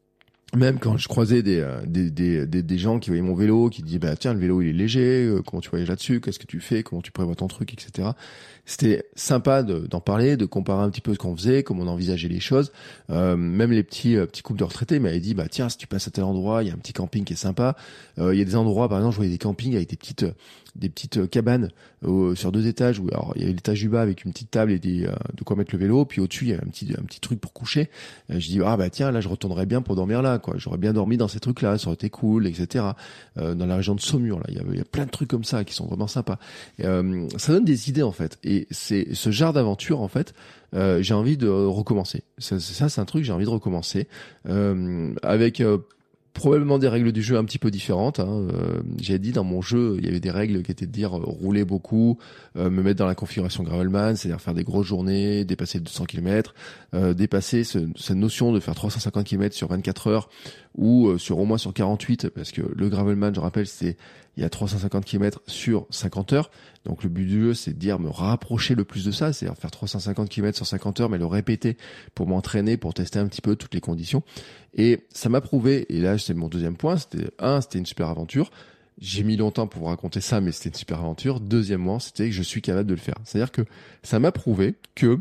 même quand je croisais des, des, des, des, des gens qui voyaient mon vélo, qui disaient, bah, tiens, le vélo, il est léger, euh, comment tu voyages là-dessus, qu'est-ce que tu fais, comment tu prévois ton truc, et cetera. C'était sympa de, d'en parler, de comparer un petit peu ce qu'on faisait, comment on envisageait les choses. Euh, même les petits, euh, petits couples de retraités m'avaient dit, bah, tiens, si tu passes à tel endroit, il y a un petit camping qui est sympa. Euh, il y a des endroits, par exemple, je voyais des campings avec des petites, des petites cabanes euh, sur deux étages où alors il y avait l'étage du bas avec une petite table et des euh, de quoi mettre le vélo, puis au-dessus il y avait un petit un petit truc pour coucher. Euh, je dis ah bah tiens là je retournerais bien pour dormir là quoi, j'aurais bien dormi dans ces trucs là, ça aurait été cool, etc. Euh, dans la région de Saumur là il y a il y a plein de trucs comme ça qui sont vraiment sympas. Et, euh, ça donne des idées en fait, et c'est ce genre d'aventure en fait. Euh, j'ai envie de recommencer. Ça, ça c'est un truc j'ai envie de recommencer euh, avec euh, probablement des règles du jeu un petit peu différentes. Hein. Euh, j'ai dit dans mon jeu, il y avait des règles qui étaient de dire euh, rouler beaucoup, euh, me mettre dans la configuration Gravelman, c'est-à-dire faire des grosses journées, dépasser deux cents kilomètres, euh, dépasser ce, cette notion de faire trois cent cinquante kilomètres sur vingt-quatre heures ou euh, sur au moins sur quarante-huit, parce que le Gravelman, je rappelle, c'est il y a trois cent cinquante kilomètres sur cinquante heures. Donc le but du jeu, c'est de dire me rapprocher le plus de ça, c'est-à-dire faire trois cent cinquante kilomètres sur cinquante heures, mais le répéter pour m'entraîner, pour tester un petit peu toutes les conditions. Et ça m'a prouvé, et là c'est mon deuxième point, c'était un, c'était une super aventure. J'ai mis longtemps pour vous raconter ça, mais c'était une super aventure. Deuxièmement, c'était que je suis capable de le faire. C'est-à-dire que ça m'a prouvé que...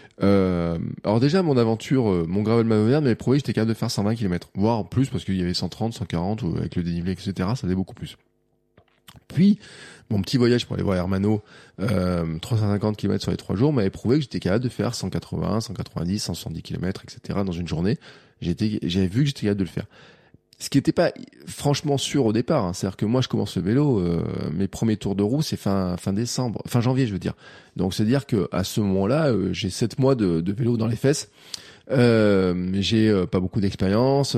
Euh, alors déjà, mon aventure, euh, mon Gravelman Auvergne m'avait prouvé que j'étais capable de faire cent vingt kilomètres, voire plus, parce qu'il y avait cent trente, cent quarante, ou avec le dénivelé, et cetera, ça faisait beaucoup plus. Puis, mon petit voyage pour aller voir Hermano, euh, trois cent cinquante kilomètres sur les trois jours, m'avait prouvé que j'étais capable de faire cent quatre-vingts, cent quatre-vingt-dix, cent soixante-dix kilomètres, et cetera dans une journée. J'étais, j'avais vu que j'étais capable de le faire. Ce qui n'était pas franchement sûr au départ, hein. C'est-à-dire que moi je commence le vélo, euh, mes premiers tours de roue c'est fin fin décembre, fin janvier je veux dire. Donc c'est à dire que à ce moment-là, euh, j'ai sept mois de, de vélo dans les fesses. Euh, j'ai euh, pas beaucoup d'expérience,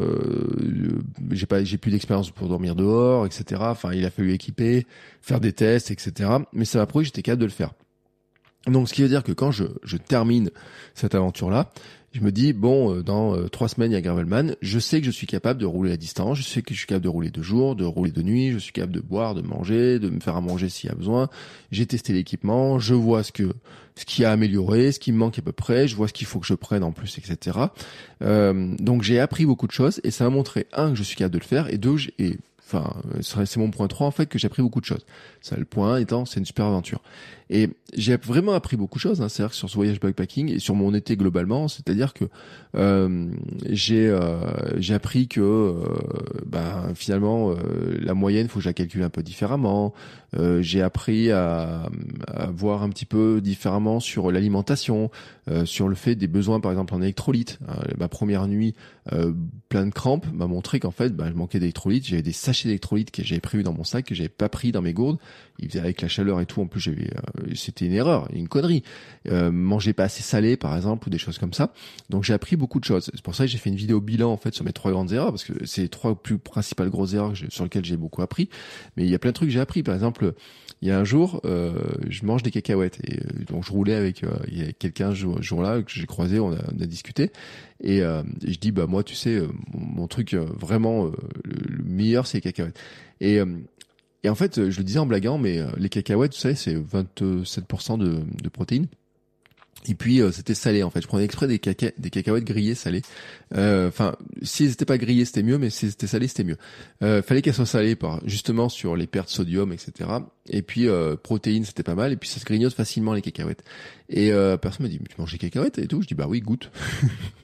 euh, j'ai pas j'ai plus d'expérience pour dormir dehors, et cetera. Enfin il a fallu équiper, faire des tests, et cetera. Mais ça m'a prouvé que j'étais capable de le faire. Donc ce qui veut dire que quand je je termine cette aventure-là, je me dis, bon, euh, dans euh, trois semaines, il y a Gravelman, je sais que je suis capable de rouler à distance, je sais que je suis capable de rouler de jour, de rouler de nuit, je suis capable de boire, de manger, de me faire à manger s'il y a besoin. J'ai testé l'équipement, je vois ce que ce qui a amélioré, ce qui me manque à peu près, je vois ce qu'il faut que je prenne en plus, et cetera. Euh, donc j'ai appris beaucoup de choses, et ça m'a montré, un, que je suis capable de le faire, et deux, j'ai... Et, Enfin, c'est mon point trois en fait, que j'ai appris beaucoup de choses. Ça, le point un étant, c'est une super aventure. Et j'ai vraiment appris beaucoup de choses, hein, c'est-à-dire que sur ce voyage backpacking et sur mon été globalement, c'est-à-dire que euh, j'ai euh, j'ai appris que euh, ben finalement euh, la moyenne, faut que je la calcule un peu différemment. Euh, j'ai appris à, à voir un petit peu différemment sur l'alimentation, euh, sur le fait des besoins par exemple en électrolytes. Euh, ma première nuit euh, plein de crampes m'a montré qu'en fait, ben, je manquais d'électrolytes. J'avais des sachets d'électrolytes que j'avais prévus dans mon sac que j'avais pas pris dans mes gourdes. Il faisait avec la chaleur et tout. En plus, j'avais, euh, c'était une erreur, une connerie. Euh, manger pas assez salé, par exemple, ou des choses comme ça. Donc, j'ai appris beaucoup de choses. C'est pour ça que j'ai fait une vidéo bilan, en fait, sur mes trois grandes erreurs, parce que c'est les trois plus principales grosses erreurs sur lesquelles j'ai beaucoup appris. Mais il y a plein de trucs que j'ai appris. Par exemple, il y a un jour, euh, je mange des cacahuètes. Et euh, donc, je roulais avec, euh, il y a quelqu'un ce jour, jour-là que j'ai croisé, on a, on a discuté. Et, euh, et je dis, bah, moi, tu sais, euh, mon, mon truc, euh, vraiment, euh, le, le meilleur, c'est les cacahuètes. Et, euh, Et en fait, je le disais en blaguant, mais les cacahuètes, vous savez, c'est vingt-sept pour cent de, de protéines. Et puis, euh, c'était salé, en fait. Je prenais exprès des, caca des cacahuètes grillées, salées. Enfin, euh, si elles n'étaient pas grillées, c'était mieux, mais si elles étaient salées, c'était mieux. Euh, fallait qu'elles soient salées, par, justement, sur les pertes de sodium, et cetera. Et puis, euh, protéines, c'était pas mal. Et puis, ça se grignote facilement, les cacahuètes. Et euh, personne m'a dit, mais tu manges des cacahuètes et tout? Je dis, bah oui, goûte.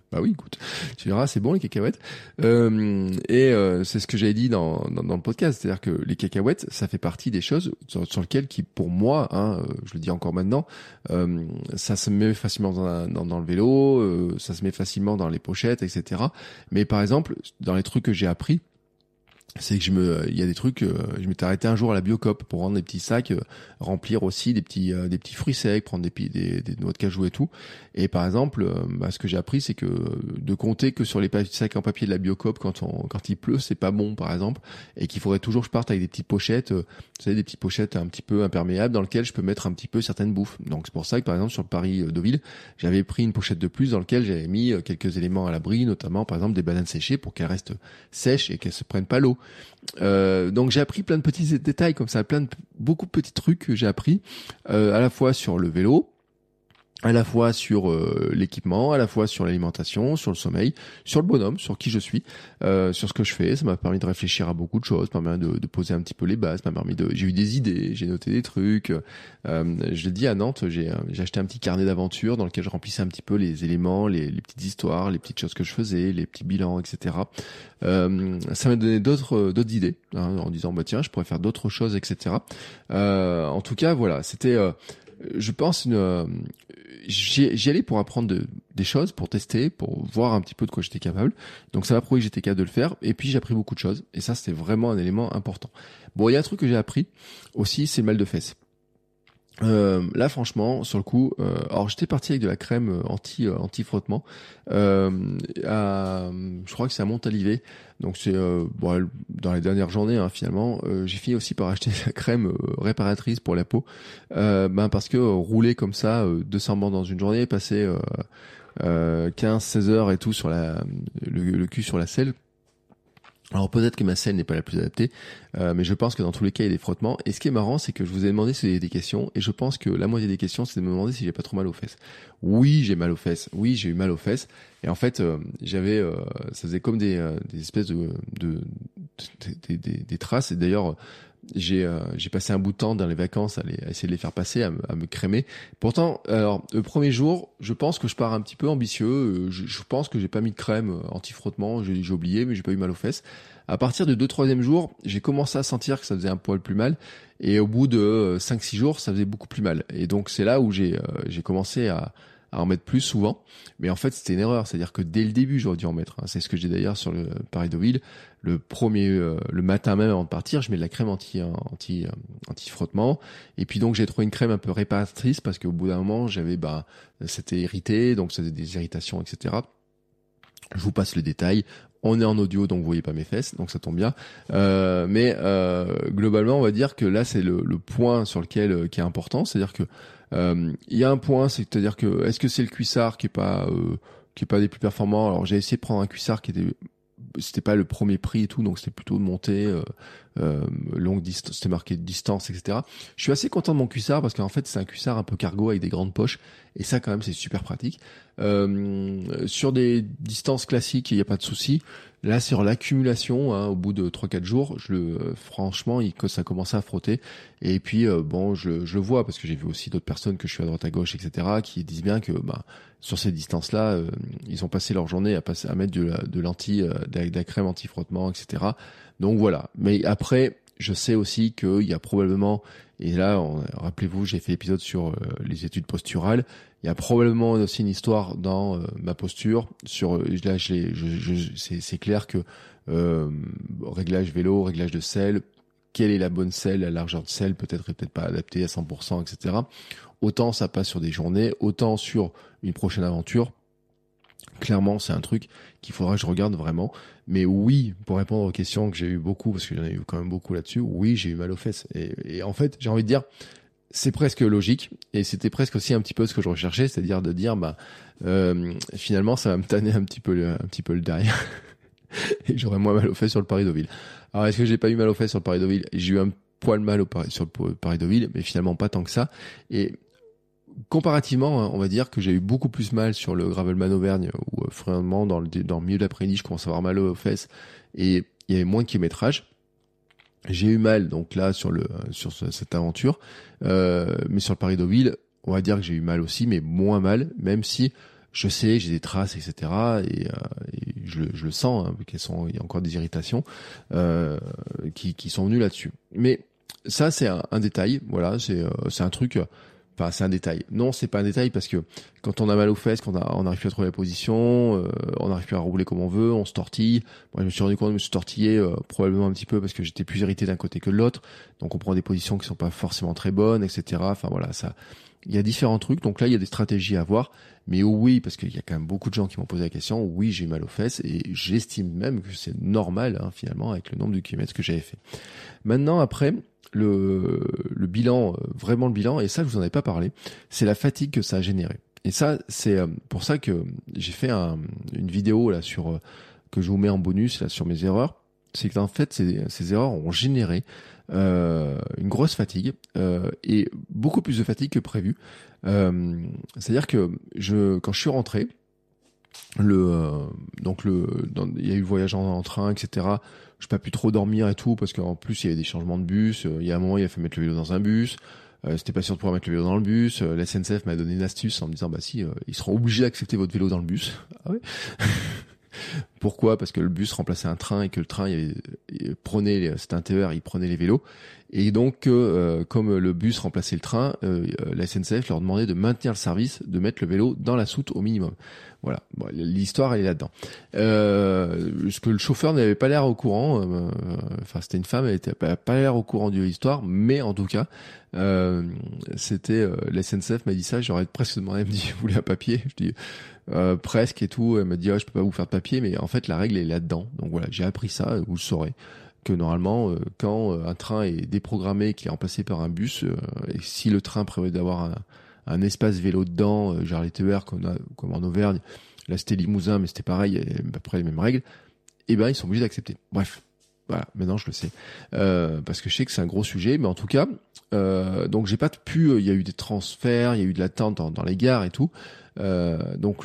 Bah oui, écoute, tu verras, c'est bon les cacahuètes. Euh, et euh, c'est ce que j'avais dit dans, dans, dans le podcast, c'est-à-dire que les cacahuètes, ça fait partie des choses sur, sur lesquelles, qui pour moi, hein, je le dis encore maintenant, euh, ça se met facilement dans, la, dans, dans le vélo, euh, ça se met facilement dans les pochettes, et cetera. Mais par exemple, dans les trucs que j'ai appris, c'est que je me, il y a des trucs, euh, je m'étais arrêté un jour à la Biocoop pour rendre des petits sacs, euh, remplir aussi des petits, euh, des petits fruits secs, prendre des, des, des noix de cajou et tout. Et par exemple, euh, bah, ce que j'ai appris, c'est que de compter que sur les pa- sacs en papier de la Biocoop quand on, quand il pleut, c'est pas bon, par exemple, et qu'il faudrait toujours que je parte avec des petites pochettes, euh, vous savez, des petites pochettes un petit peu imperméables dans lesquelles je peux mettre un petit peu certaines bouffes. Donc c'est pour ça que par exemple sur le Paris-Deauville, j'avais pris une pochette de plus dans laquelle j'avais mis euh, quelques éléments à l'abri, notamment par exemple des bananes séchées pour qu'elles restent sèches et qu'elles se prennent pas l'eau. Euh, donc j'ai appris plein de petits détails comme ça, plein de beaucoup de petits trucs que j'ai appris euh, à la fois sur le vélo, à la fois sur euh, l'équipement, à la fois sur l'alimentation, sur le sommeil, sur le bonhomme, sur qui je suis, euh, sur ce que je fais. Ça m'a permis de réfléchir à beaucoup de choses, ça m'a permis de, de poser un petit peu les bases, ça m'a permis de, j'ai eu des idées, j'ai noté des trucs. Euh, je l'ai dit à Nantes, j'ai, j'ai acheté un petit carnet d'aventure dans lequel je remplissais un petit peu les éléments, les, les petites histoires, les petites choses que je faisais, les petits bilans, et cetera. Euh, ça m'a donné d'autres, d'autres idées, hein, en disant bah tiens, je pourrais faire d'autres choses, et cetera. Euh, en tout cas, voilà, c'était, euh, je pense une euh, J'y, j'y allais pour apprendre de, des choses, pour tester, pour voir un petit peu de quoi j'étais capable. Donc ça m'a prouvé que j'étais capable de le faire. Et puis j'ai appris beaucoup de choses. Et ça, c'était vraiment un élément important. Bon, il y a un truc que j'ai appris aussi, c'est le mal de fesses. Euh, là franchement sur le coup euh, alors j'étais parti avec de la crème anti euh, anti frottement euh, à, je crois que c'est à Montalivet, donc c'est euh, bon, dans les dernières journées hein, finalement euh, j'ai fini aussi par acheter de la crème euh, réparatrice pour la peau euh, ben parce que euh, rouler comme ça euh, deux cents bancs dans une journée, passer euh, euh, quinze seize heures et tout sur la le, le cul sur la selle. Alors peut-être que ma selle n'est pas la plus adaptée, euh, mais je pense que dans tous les cas il y a des frottements. Et ce qui est marrant, c'est que je vous ai demandé si vous avez des questions, et je pense que la moitié des questions, c'est de me demander si j'ai pas trop mal aux fesses. Oui, j'ai mal aux fesses. Oui, j'ai eu mal aux fesses. Et en fait, euh, j'avais, euh, ça faisait comme des, euh, des espèces de, de, de des, des, des traces. Et d'ailleurs, j'ai, euh, j'ai passé un bout de temps dans les vacances à, les, à essayer de les faire passer, à me, à me crémer. Pourtant, alors le premier jour, je pense que je pars un petit peu ambitieux. Je, je pense que j'ai pas mis de crème anti-frottement. J'ai, j'ai oublié, mais j'ai pas eu mal aux fesses. À partir du deux troisième jour, j'ai commencé à sentir que ça faisait un poil plus mal. Et au bout de cinq six jours, ça faisait beaucoup plus mal. Et donc c'est là où j'ai, euh, j'ai commencé à à en mettre plus souvent, mais en fait c'était une erreur, c'est-à-dire que dès le début j'aurais dû en mettre, hein. C'est ce que j'ai d'ailleurs sur le Paris-Deauville, le premier, euh, le matin même avant de partir, je mets de la crème anti, anti, euh, anti-frottement, et puis donc j'ai trouvé une crème un peu réparatrice, parce qu'au bout d'un moment j'avais, bah, c'était irrité, donc ça faisait des irritations, et cetera. Je vous passe le détail. On est en audio, donc vous voyez pas mes fesses, donc ça tombe bien. Euh, mais euh, globalement, on va dire que là, c'est le, le point sur lequel euh, qui est important, c'est-à-dire que euh, il y a un point, c'est-à-dire que est-ce que c'est le cuissard qui est pas euh, qui est pas des plus performants. Alors j'ai essayé de prendre un cuissard qui était, c'était pas le premier prix et tout, donc c'était plutôt de monter euh, euh, longue distance, c'était marqué distance, et cetera. Je suis assez content de mon cuissard parce qu'en fait c'est un cuissard un peu cargo avec des grandes poches, et ça quand même c'est super pratique. Euh, sur des distances classiques, il n'y a pas de souci. Là, sur l'accumulation, hein, au bout de trois quatre jours, je le, euh, franchement, il, que ça commençait à frotter. Et puis, euh, bon, je, je le vois parce que j'ai vu aussi d'autres personnes que je suis à droite à gauche, et cetera, qui disent bien que, bah, sur ces distances-là, euh, ils ont passé leur journée à passer, à mettre de la, de l'anti, euh, de, la, de la crème anti-frottement, et cetera. Donc voilà. Mais après, je sais aussi qu'il y a probablement, et là, on, rappelez-vous, j'ai fait l'épisode sur euh, les études posturales. Il y a probablement aussi une histoire dans euh, ma posture. Sur là, je, je, je, c'est, c'est clair que euh, réglage vélo, réglage de selle, quelle est la bonne selle, la largeur de selle peut-être est peut-être pas adaptée à cent pour cent, et cetera. Autant ça passe sur des journées, autant sur une prochaine aventure. Clairement, c'est un truc qu'il faudra que je regarde vraiment. Mais oui, pour répondre aux questions que j'ai eu beaucoup, parce que j'en ai eu quand même beaucoup là-dessus, oui, j'ai eu mal aux fesses. Et, et en fait, j'ai envie de dire, c'est presque logique, et c'était presque aussi un petit peu ce que je recherchais, c'est-à-dire de dire, bah, euh, finalement, ça va me tanner un petit peu le, un petit peu le derrière, et j'aurais moins mal aux fesses sur le Paris-Deauville. Alors, est-ce que j'ai pas eu mal aux fesses sur le Paris-Deauville? J'ai eu un poil mal au Paris, sur le Paris-Deauville, mais finalement pas tant que ça. Et comparativement, on va dire que j'ai eu beaucoup plus mal sur le Gravelman Auvergne, où euh, finalement, dans le, dans le milieu d'après-midi, je commence à avoir mal aux fesses, et il y avait moins de kilométrage. J'ai eu mal donc là sur le sur ce, cette aventure, euh, mais sur le Paris-Deauville, on va dire que j'ai eu mal aussi, mais moins mal, même si je sais, j'ai des traces, et cetera. Et, euh, et je, je le sens, hein, qu'elles sont, il y a encore des irritations euh, qui, qui sont venues là-dessus. Mais ça, c'est un, un détail. Voilà, c'est, euh, c'est un truc. Enfin, c'est un détail. Non, c'est pas un détail parce que quand on a mal aux fesses, quand on n'arrive plus à trouver la position, euh, on n'arrive plus à rouler comme on veut, on se tortille. Moi, je me suis rendu compte, je me suis tortillé euh, probablement un petit peu parce que j'étais plus irrité d'un côté que de l'autre. Donc, on prend des positions qui sont pas forcément très bonnes, et cetera. Enfin voilà, ça. Il y a différents trucs. Donc là, il y a des stratégies à avoir. Mais oui, parce qu'il y a quand même beaucoup de gens qui m'ont posé la question. Oui, j'ai eu mal aux fesses et j'estime même que c'est normal hein, finalement avec le nombre de kilomètres que j'avais fait. Maintenant, après. Le, le bilan, vraiment le bilan, et ça je vous en ai pas parlé, c'est la fatigue que ça a généré. Et ça, c'est pour ça que j'ai fait un, une vidéo là sur que je vous mets en bonus là sur mes erreurs. C'est qu'en fait, ces, ces erreurs ont généré euh, une grosse fatigue euh, et beaucoup plus de fatigue que prévu. Euh, c'est-à-dire que je, quand je suis rentré, le euh, donc le dans, il y a eu le voyage en, en train, et cetera. Je n'ai pas pu trop dormir et tout parce qu'en plus il y avait des changements de bus. Il y a un moment il a fait mettre le vélo dans un bus. Euh, c'était pas sûr de pouvoir mettre le vélo dans le bus. Euh, la S N C F m'a donné une astuce en me disant bah si euh, ils seront obligés d'accepter votre vélo dans le bus. Ah ouais. Pourquoi ? Parce que le bus remplaçait un train et que le train il, avait, il prenait les, c'était un T E R, il prenait les vélos. Et donc euh, comme le bus remplaçait le train, euh, la S N C F leur demandait de maintenir le service, de mettre le vélo dans la soute au minimum. Voilà, bon, l'histoire elle est là-dedans. Euh, ce que le chauffeur n'avait pas l'air au courant, euh, enfin c'était une femme, elle était pas, pas l'air au courant de l'histoire, mais en tout cas, euh, c'était euh, la S N C F m'a dit ça, j'aurais presque demandé, elle me dit vous voulez un papier ? Je dis euh, presque et tout, elle m'a dit ah, je peux pas vous faire de papier, mais en fait la règle est là-dedans. Donc voilà, j'ai appris ça, vous le saurez. Que normalement, euh, quand euh, un train est déprogrammé, qu'il est remplacé par un bus, euh, et si le train prévoit d'avoir un, un espace vélo dedans, euh, genre les T E R comme, comme en Auvergne, là c'était Limousin, mais c'était pareil, à peu près les mêmes règles, eh ben ils sont obligés d'accepter. Bref, voilà, maintenant je le sais, euh, parce que je sais que c'est un gros sujet, mais en tout cas, euh, donc j'ai pas pu, il y a eu des transferts, il y a eu de l'attente dans, dans les gares et tout. Euh, donc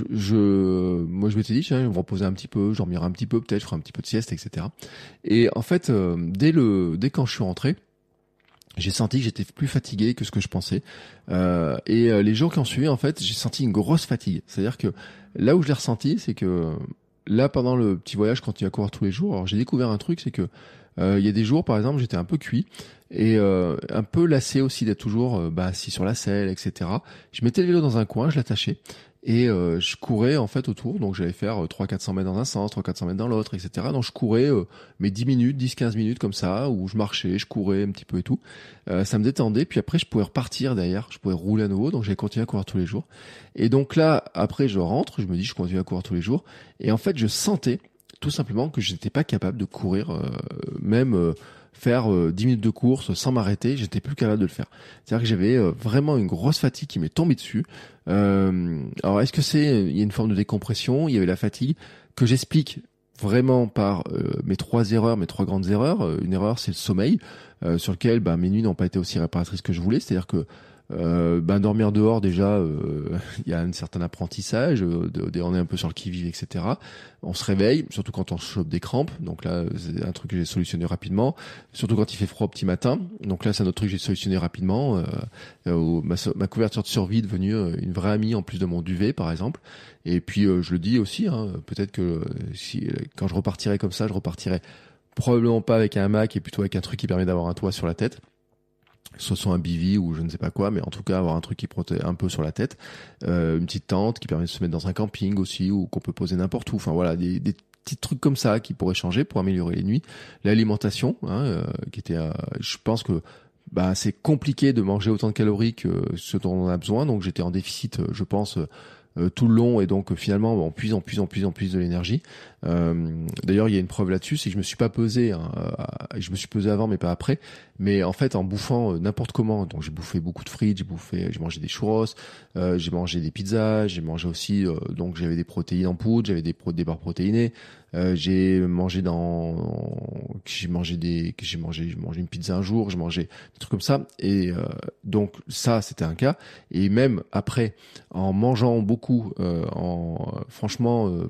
je, moi je m'étais dit, tiens, je vais me reposer un petit peu, je dormirai un petit peu, peut-être, je ferai un petit peu de sieste, et cetera. Et en fait, euh, dès le, dès quand je suis rentré, j'ai senti que j'étais plus fatigué que ce que je pensais. Euh, et euh, les jours qui ont suivi, en fait, j'ai senti une grosse fatigue. C'est-à-dire que là où je l'ai ressenti, c'est que là, pendant le petit voyage, quand tu vas courir tous les jours, alors j'ai découvert un truc, c'est que euh, il y a des jours, par exemple, j'étais un peu cuit et euh, un peu lassé aussi d'être toujours euh, bah, assis sur la selle, et cetera. Je mettais le vélo dans un coin, je l'attachais et euh, je courais en fait autour. Donc j'allais faire euh, trois cents à quatre cents mètres dans un sens, trois cents à quatre cents mètres dans l'autre, et cetera. Donc je courais euh, mes dix minutes, dix quinze minutes comme ça, où je marchais, je courais un petit peu et tout. Euh, ça me détendait, puis après je pouvais repartir derrière, je pouvais rouler à nouveau, donc j'ai continué à courir tous les jours. Et donc là, après je rentre, je me dis je continue à courir tous les jours. Et en fait je sentais tout simplement que je n'étais pas capable de courir, euh, même euh, faire euh, dix minutes de course sans m'arrêter, j'étais plus capable de le faire. C'est-à-dire que j'avais euh, vraiment une grosse fatigue qui m'est tombée dessus. Euh, alors est-ce que c'est, il y a une forme de décompression, il y avait la fatigue que j'explique vraiment par euh, mes trois erreurs, mes trois grandes erreurs. Une erreur, c'est le sommeil, euh, sur lequel bah, mes nuits n'ont pas été aussi réparatrices que je voulais. C'est-à-dire que Euh, ben dormir dehors déjà, il euh, y a un certain apprentissage, euh, de, de, on est un peu sur le qui-vive, et cetera. On se réveille, surtout quand on chope des crampes. Donc là, c'est un truc que j'ai solutionné rapidement. Surtout quand il fait froid au petit matin. Donc là, c'est un autre truc que j'ai solutionné rapidement. Euh, euh, ma, ma couverture de survie est devenue une vraie amie en plus de mon duvet, par exemple. Et puis euh, je le dis aussi, hein, peut-être que si quand je repartirai comme ça, je repartirai probablement pas avec un hamac et plutôt avec un truc qui permet d'avoir un toit sur la tête. Soit sur un bivy ou je ne sais pas quoi, mais en tout cas avoir un truc qui protège un peu sur la tête, euh, une petite tente qui permet de se mettre dans un camping aussi ou qu'on peut poser n'importe où. Enfin voilà, des, des petits trucs comme ça qui pourraient changer pour améliorer les nuits. L'alimentation, hein, euh, qui était, euh, je pense que bah c'est compliqué de manger autant de calories que ce dont on a besoin, donc j'étais en déficit, je pense. Euh, tout le long et donc euh, finalement on puise, on puise, on puise, on puise de l'énergie. Euh, d'ailleurs il y a une preuve là-dessus, c'est que je me suis pas pesé, hein, euh, je me suis pesé avant mais pas après. Mais en fait en bouffant euh, n'importe comment, donc j'ai bouffé beaucoup de frites, j'ai bouffé, j'ai mangé des churros, euh, j'ai mangé des pizzas, j'ai mangé aussi euh, donc j'avais des protéines en poudre, j'avais des, pro- des barres protéinées, euh, j'ai mangé dans, j'ai mangé des, j'ai mangé, j'ai mangé une pizza un jour, j'ai mangé des trucs comme ça et euh, donc ça c'était un cas et même après en mangeant beaucoup Coup, euh, en franchement euh,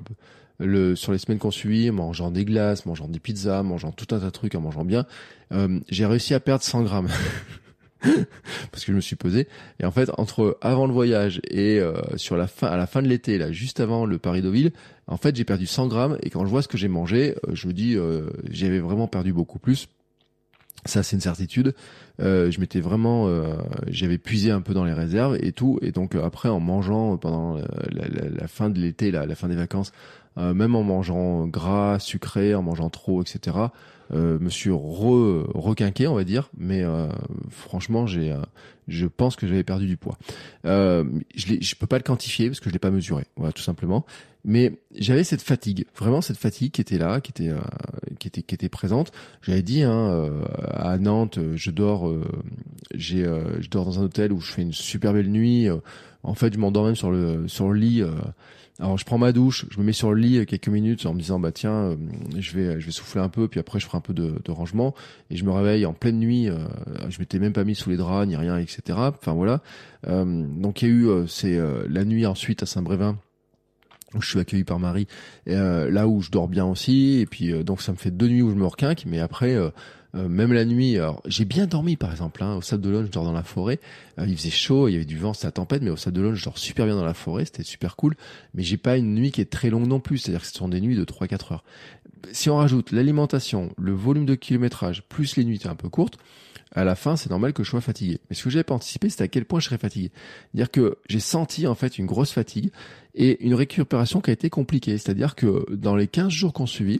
le sur les semaines qu'on suit, mangeant des glaces, mangeant des pizzas, mangeant tout un tas de trucs, en mangeant bien, euh, j'ai réussi à perdre cent grammes. parce que je me suis pesé. Et en fait, entre avant le voyage et euh, sur la fin, à la fin de l'été, là, juste avant le Paris-Deauville, en fait, j'ai perdu cent grammes. Et quand je vois ce que j'ai mangé, euh, je me dis, euh, j'avais vraiment perdu beaucoup plus. Ça, c'est une certitude. Euh, je m'étais vraiment, euh, j'avais puisé un peu dans les réserves et tout. Et donc euh, après, en mangeant pendant la, la, la fin de l'été, la, la fin des vacances, euh, même en mangeant gras, sucré, en mangeant trop, et cetera. Euh, me suis re, requinqué, on va dire. Mais euh, franchement, j'ai, euh, je pense que j'avais perdu du poids. Euh, je l'ai, je peux pas le quantifier parce que je l'ai pas mesuré. Voilà, tout simplement. Mais j'avais cette fatigue, vraiment cette fatigue qui était là, qui était, euh, qui était, qui était présente. J'avais dit, hein, euh, à Nantes, je dors, euh, j'ai, euh, je dors dans un hôtel où je fais une super belle nuit. Euh, en fait, je m'endors même sur le, sur le lit. Euh, alors, je prends ma douche, je me mets sur le lit quelques minutes en me disant, bah tiens, euh, je vais, je vais souffler un peu, puis après je ferai un peu de, de rangement. Et je me réveille en pleine nuit. Euh, je m'étais même pas mis sous les draps ni rien, et cetera. Enfin voilà. Euh, donc il y a eu, euh, c'est euh, la nuit ensuite à Saint-Brévin, où je suis accueilli par Marie, et euh, là où je dors bien aussi, et puis euh, donc ça me fait deux nuits où je me requinque, mais après euh, euh, même la nuit, alors j'ai bien dormi par exemple, hein, au Sable d'Olonne, je dors dans la forêt, euh, il faisait chaud, il y avait du vent, c'était la tempête, mais au Sable d'Olonne je dors super bien dans la forêt, c'était super cool, mais j'ai pas une nuit qui est très longue non plus, c'est-à-dire que ce sont des nuits de trois quatre heures. Si on rajoute l'alimentation, le volume de kilométrage, plus les nuits un peu courtes, à la fin, c'est normal que je sois fatigué. Mais ce que j'avais pas anticipé, c'était à quel point je serais fatigué. C'est-à-dire que j'ai senti en fait une grosse fatigue et une récupération qui a été compliquée. C'est-à-dire que dans les quinze jours qu'on suivit,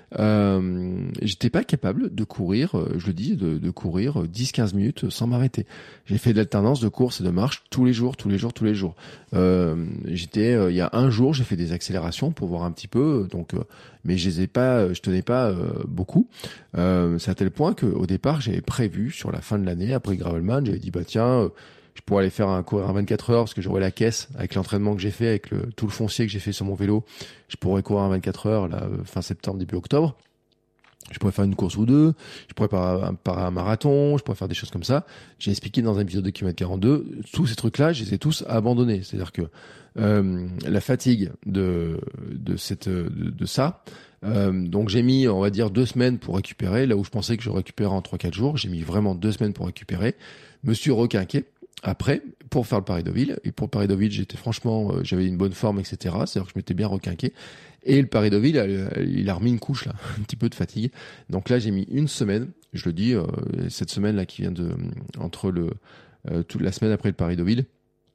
euh, j'étais pas capable de courir, euh, je le dis, de, de courir dix quinze minutes sans m'arrêter. J'ai fait de l'alternance de course et de marche tous les jours, tous les jours, tous les jours. Euh, j'étais, euh, il y a un jour, j'ai fait des accélérations pour voir un petit peu, donc, euh, mais je les ai pas, je tenais pas euh, beaucoup. Euh, c'est à tel point que au départ, j'avais prévu sur la fin de l'année, après le Gravelman, j'avais dit bah tiens, euh, je pourrais aller faire un courir à vingt-quatre heures parce que j'aurais la caisse avec l'entraînement que j'ai fait, avec le, tout le foncier que j'ai fait sur mon vélo. Je pourrais courir à vingt-quatre heures là, fin septembre, début octobre. Je pourrais faire une course ou deux, je pourrais faire un, un marathon, je pourrais faire des choses comme ça. J'ai expliqué dans un épisode de kilomètre quarante-deux, tous ces trucs-là, je les ai tous abandonnés. C'est-à-dire que euh, la fatigue de de cette de, de ça, euh, donc j'ai mis, on va dire, deux semaines pour récupérer. Là où je pensais que je récupérais en trois quatre jours, j'ai mis vraiment deux semaines pour récupérer. Me suis requinqué après pour faire le Paris-Deauville. Et pour le Paris-Deauville, j'étais franchement, euh, j'avais une bonne forme, et cetera. C'est-à-dire que je m'étais bien requinqué. Et le Paris-Deauville, il a remis une couche là, un petit peu de fatigue. Donc là, j'ai mis une semaine. Je le dis, euh, cette semaine là qui vient de entre le euh, toute la semaine après le Paris-Deauville.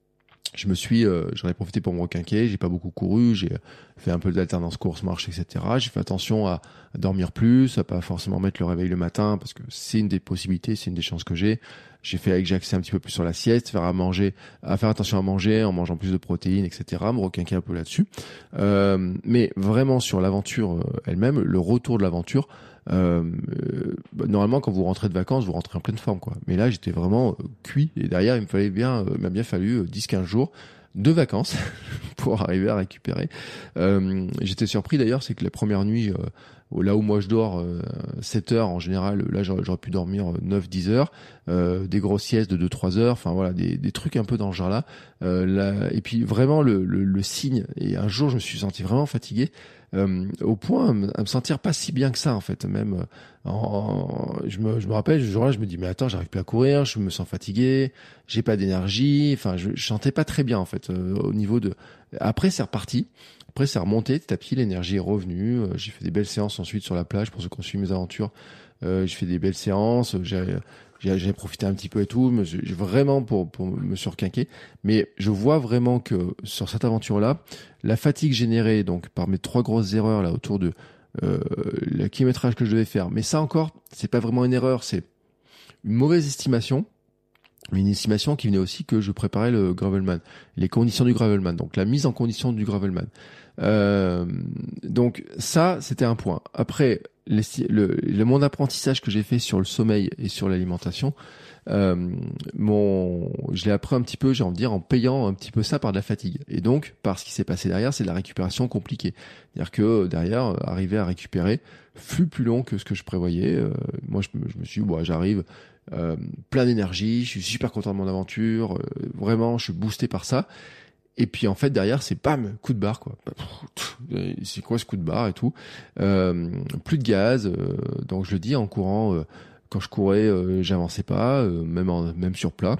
Je me suis, euh, j'en ai profité pour me requinquer. J'ai pas beaucoup couru, j'ai fait un peu d'alternance course-marche, et cetera. J'ai fait attention à, à dormir plus, à pas forcément mettre le réveil le matin parce que c'est une des possibilités, c'est une des chances que j'ai. J'ai fait avec, j'ai axé un petit peu plus sur la sieste, faire à manger, à faire attention à manger en mangeant plus de protéines, et cetera. Me requinquer un peu là-dessus. Euh, mais vraiment sur l'aventure elle-même, le retour de l'aventure. Euh, euh, normalement, quand vous rentrez de vacances, vous rentrez en pleine forme, quoi. Mais là, j'étais vraiment euh, cuit. Et derrière, il me fallait bien, euh, il m'a bien fallu euh, dix quinze jours de vacances pour arriver à récupérer. Euh, j'étais surpris d'ailleurs, c'est que la première nuit, euh, là où moi je dors euh, sept heures en général, là j'aurais, j'aurais pu dormir neuf dix heures, euh, des grosses siestes de deux trois heures, enfin voilà, des, des trucs un peu dans ce genre-là. Euh, là et puis vraiment le, le, le signe, et un jour je me suis senti vraiment fatigué, euh, au point à me, à me sentir pas si bien que ça en fait, même euh, en, en, je me je me rappelle ce jour-là, je me dis mais attends, j'arrive plus à courir, je me sens fatigué, j'ai pas d'énergie, enfin je, je sentais pas très bien en fait euh, au niveau de. Après c'est reparti, après c'est remonté petit à petit, l'énergie est revenue, euh, j'ai fait des belles séances ensuite sur la plage pour ceux qui ont suivi mes aventures, euh, j'ai fait des belles séances, j'ai J'ai, j'ai profité un petit peu et tout, mais j'ai vraiment pour, pour me surquinquer. Mais je vois vraiment que sur cette aventure-là, la fatigue générée donc par mes trois grosses erreurs là autour de euh, le kilométrage que je devais faire. Mais ça encore, c'est pas vraiment une erreur, c'est une mauvaise estimation. Mais une estimation qui venait aussi que je préparais le Gravelman, les conditions du Gravelman, donc la mise en condition du Gravelman. Euh, donc ça, c'était un point. Après, les, le, le mon apprentissage que j'ai fait sur le sommeil et sur l'alimentation, euh, mon, je l'ai appris un petit peu, j'ai envie de dire, en payant un petit peu ça par de la fatigue. Et donc, par ce qui s'est passé derrière, c'est de la récupération compliquée. C'est-à-dire que derrière, arriver à récupérer fut plus long que ce que je prévoyais. Euh, moi, je, je me suis dit, bon, j'arrive. Euh, plein d'énergie, je suis super content de mon aventure, euh, vraiment je suis boosté par ça, et puis en fait derrière c'est bam, coup de barre quoi, c'est quoi ce coup de barre et tout, euh, plus de gaz, euh, donc je le dis en courant, euh, quand je courais, euh, j'avançais pas, euh, même en, même sur plat.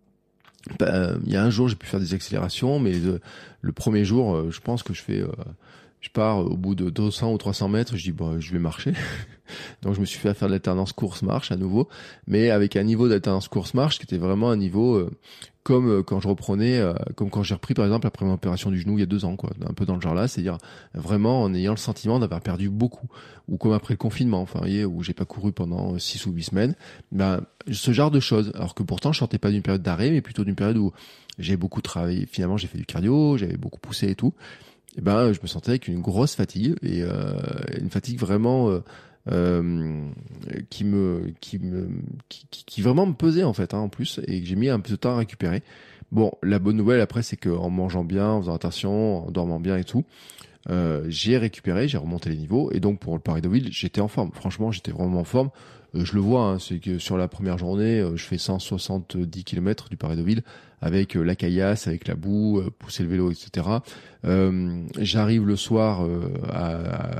Bah, il y a un jour, j'ai pu faire des accélérations, mais euh, le premier jour, euh, je pense que je fais, euh, je pars au bout de deux cents ou trois cents mètres, je dis bon, je vais marcher. Donc je me suis fait faire de l'alternance course-marche à nouveau, mais avec un niveau d'alternance course-marche qui était vraiment un niveau euh, comme euh, quand je reprenais, euh, comme quand j'ai repris par exemple après mon opération du genou il y a deux ans, quoi, un peu dans le genre là, c'est-à-dire vraiment en ayant le sentiment d'avoir perdu beaucoup, ou comme après le confinement, enfin, vous voyez, où j'ai pas couru pendant six ou huit semaines, ben ce genre de choses. Alors que pourtant je sortais pas d'une période d'arrêt, mais plutôt d'une période où j'ai beaucoup travaillé. Finalement, j'ai fait du cardio, j'avais beaucoup poussé et tout. Et ben je me sentais avec une grosse fatigue et euh, une fatigue vraiment euh, Euh, qui me qui me qui, qui vraiment me pesait en fait hein, en plus, et que j'ai mis un peu de temps à récupérer. Bon, la bonne nouvelle après, c'est que en mangeant bien, en faisant attention, en dormant bien et tout, euh, j'ai récupéré, j'ai remonté les niveaux, et donc pour le Paris-Deauville, j'étais en forme. Franchement, j'étais vraiment en forme. Euh, je le vois, hein, c'est que sur la première journée, euh, je fais cent soixante-dix kilomètres du Paris-Deauville avec euh, la caillasse, avec la boue, euh, pousser le vélo, et cetera. Euh, j'arrive le soir euh, à,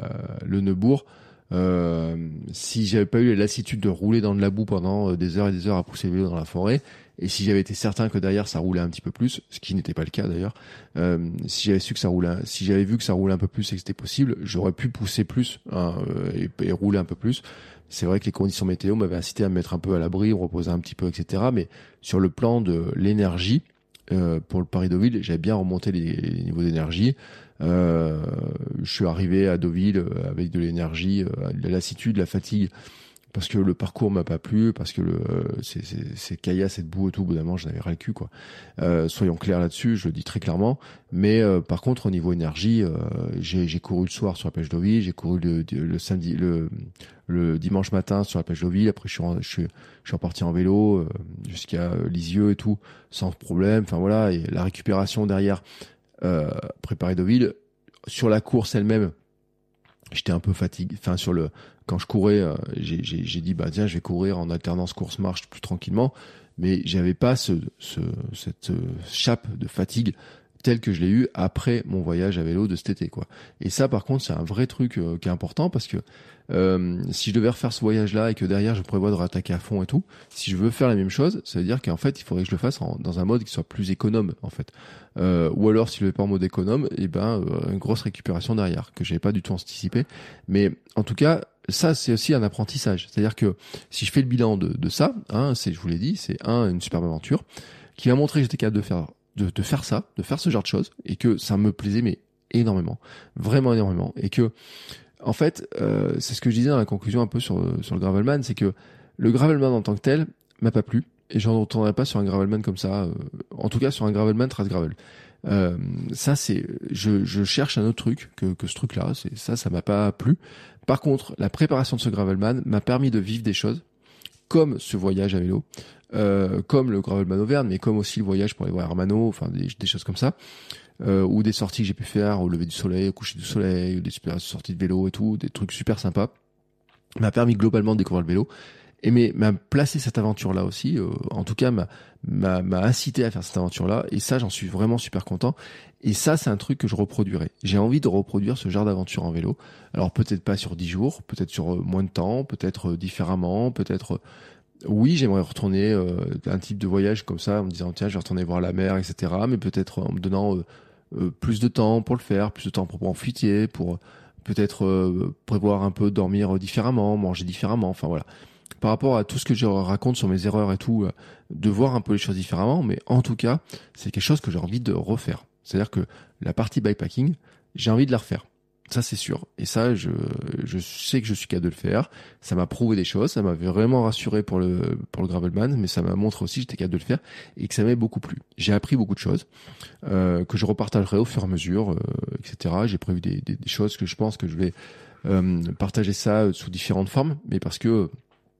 à Le Neubourg. Euh, si j'avais pas eu la lassitude de rouler dans de la boue pendant des heures et des heures à pousser le vélo dans la forêt, et si j'avais été certain que derrière ça roulait un petit peu plus, ce qui n'était pas le cas d'ailleurs, euh, si j'avais su que ça roulait, si j'avais vu que ça roulait un peu plus et que c'était possible, j'aurais pu pousser plus hein, et, et rouler un peu plus. C'est vrai que les conditions météo m'avaient incité à me mettre un peu à l'abri, me reposer un petit peu, et cetera. Mais sur le plan de l'énergie, euh, pour le Paris-Deauville, j'avais bien remonté les, les niveaux d'énergie. Euh, je suis arrivé à Deauville avec de l'énergie, euh, de la lassitude, de la fatigue, parce que le parcours m'a pas plu, parce que le c'est c'est c'est caillasse, cette boue et tout, au bout d'un moment j'en avais ras le cul quoi. Euh, soyons clairs là-dessus, je le dis très clairement. Mais euh, par contre au niveau énergie, euh, j'ai j'ai couru le soir sur la plage Deauville, j'ai couru le, le samedi le le dimanche matin sur la plage Deauville, après je suis je suis je suis reparti en vélo euh, jusqu'à Lisieux et tout sans problème. Enfin voilà, et la récupération derrière. Euh, préparer Deauville sur la course elle-même, j'étais un peu fatigué. Enfin sur le quand je courais, euh, j'ai, j'ai, j'ai dit bah tiens je vais courir en alternance course-marche plus tranquillement, mais j'avais pas ce, ce cette euh, chape de fatigue telle que je l'ai eu après mon voyage à vélo de cet été quoi. Et ça par contre c'est un vrai truc euh, qui est important parce que euh, si je devais refaire ce voyage-là et que derrière je prévois de rattaquer à fond et tout, si je veux faire la même chose, ça veut dire qu'en fait il faudrait que je le fasse en, dans un mode qui soit plus économe en fait. Euh, ou alors si je le fais pas en mode économe, et ben euh, une grosse récupération derrière que j'avais pas du tout anticipé. Mais en tout cas ça c'est aussi un apprentissage. C'est-à-dire que si je fais le bilan de, de ça, hein, c'est je vous l'ai dit, c'est un une superbe aventure qui m'a montré que j'étais capable de faire de, de faire ça, de faire ce genre de choses, et que ça me plaisait mais énormément, vraiment énormément, et que en fait, euh, c'est ce que je disais dans la conclusion un peu sur sur le Gravelman, c'est que le Gravelman en tant que tel m'a pas plu, et j'en retournerai pas sur un Gravelman comme ça, euh, en tout cas sur un Gravelman trace gravel. Euh, ça c'est, je, je cherche un autre truc que, que ce truc-là, c'est ça, ça m'a pas plu. Par contre, la préparation de ce Gravelman m'a permis de vivre des choses, comme ce voyage à vélo, euh, comme le Gravelman Auvergne, mais comme aussi le voyage pour aller voir Hermano, enfin des, des choses comme ça. Euh, ou des sorties que j'ai pu faire au lever du soleil, au coucher du soleil, ou des super sorties de vélo et tout, des trucs super sympas. M'a permis globalement de découvrir le vélo, et mais m'a placé cette aventure là aussi, euh, en tout cas m'a m'a m'a incité à faire cette aventure là, et ça j'en suis vraiment super content. Et ça c'est un truc que je reproduirai. J'ai envie de reproduire ce genre d'aventure en vélo. Alors peut-être pas sur dix jours, peut-être sur euh, moins de temps, peut-être euh, différemment, peut-être euh, oui, j'aimerais retourner euh, un type de voyage comme ça en me disant tiens je vais retourner voir la mer, et cetera. Mais peut-être en me donnant euh, Euh, plus de temps pour le faire, plus de temps pour profiter, pour peut-être euh, prévoir un peu dormir différemment, manger différemment, enfin voilà. Par rapport à tout ce que je raconte sur mes erreurs et tout, euh, de voir un peu les choses différemment, mais en tout cas, c'est quelque chose que j'ai envie de refaire. C'est-à-dire que la partie bikepacking, j'ai envie de la refaire. Ça, c'est sûr. Et ça, je, je sais que je suis capable de le faire. Ça m'a prouvé des choses. Ça m'avait vraiment rassuré pour le, pour le Gravelman, mais ça m'a montré aussi que j'étais capable de le faire et que ça m'avait beaucoup plu. J'ai appris beaucoup de choses, euh, que je repartagerai au fur et à mesure, euh, et cetera. J'ai prévu des, des, des choses que je pense que je vais, euh, partager ça sous différentes formes, mais parce que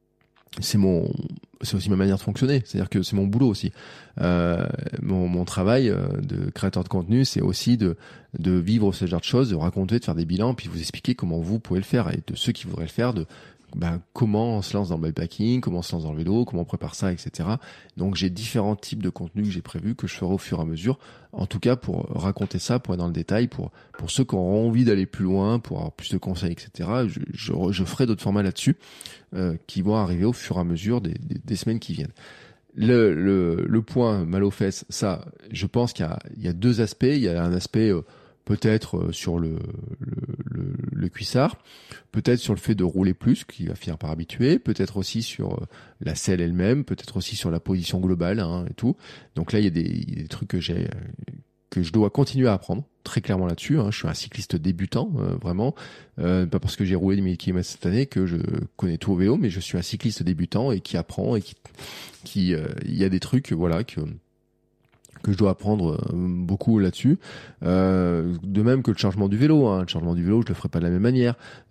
c'est mon, c'est aussi ma manière de fonctionner. C'est-à-dire que c'est mon boulot aussi. Euh, mon, mon travail de créateur de contenu, c'est aussi de, de vivre ce genre de choses, de raconter, de faire des bilans, puis vous expliquer comment vous pouvez le faire, et de ceux qui voudraient le faire, de bah, comment on se lance dans le bikepacking, comment on se lance dans le vélo, comment on prépare ça, et cetera. Donc j'ai différents types de contenus que j'ai prévus, que je ferai au fur et à mesure. En tout cas, pour raconter ça, pour être dans le détail, pour pour ceux qui auront envie d'aller plus loin, pour avoir plus de conseils, et cetera. Je, je, je ferai d'autres formats là-dessus euh, qui vont arriver au fur et à mesure des, des, des semaines qui viennent. Le, le, le point mal aux fesses, ça, je pense qu'il y a, il y a deux aspects. Il y a un aspect euh, peut-être sur le, le, le, le cuissard, peut-être sur le fait de rouler plus, qui va finir par habituer, peut-être aussi sur la selle elle-même, peut-être aussi sur la position globale hein, et tout. Donc là, il y a des, il y a des trucs que j'ai que je dois continuer à apprendre, très clairement là-dessus. Hein. Je suis un cycliste débutant, euh, vraiment. Euh, pas parce que j'ai roulé des mille kilomètres cette année que je connais tout au vélo, mais je suis un cycliste débutant et qui apprend et qui, qui, euh, il y a des trucs, voilà, que que je dois apprendre beaucoup là-dessus. Euh, de même que le chargement du vélo. Hein. Le chargement du vélo, je le ferai pas de la même manière.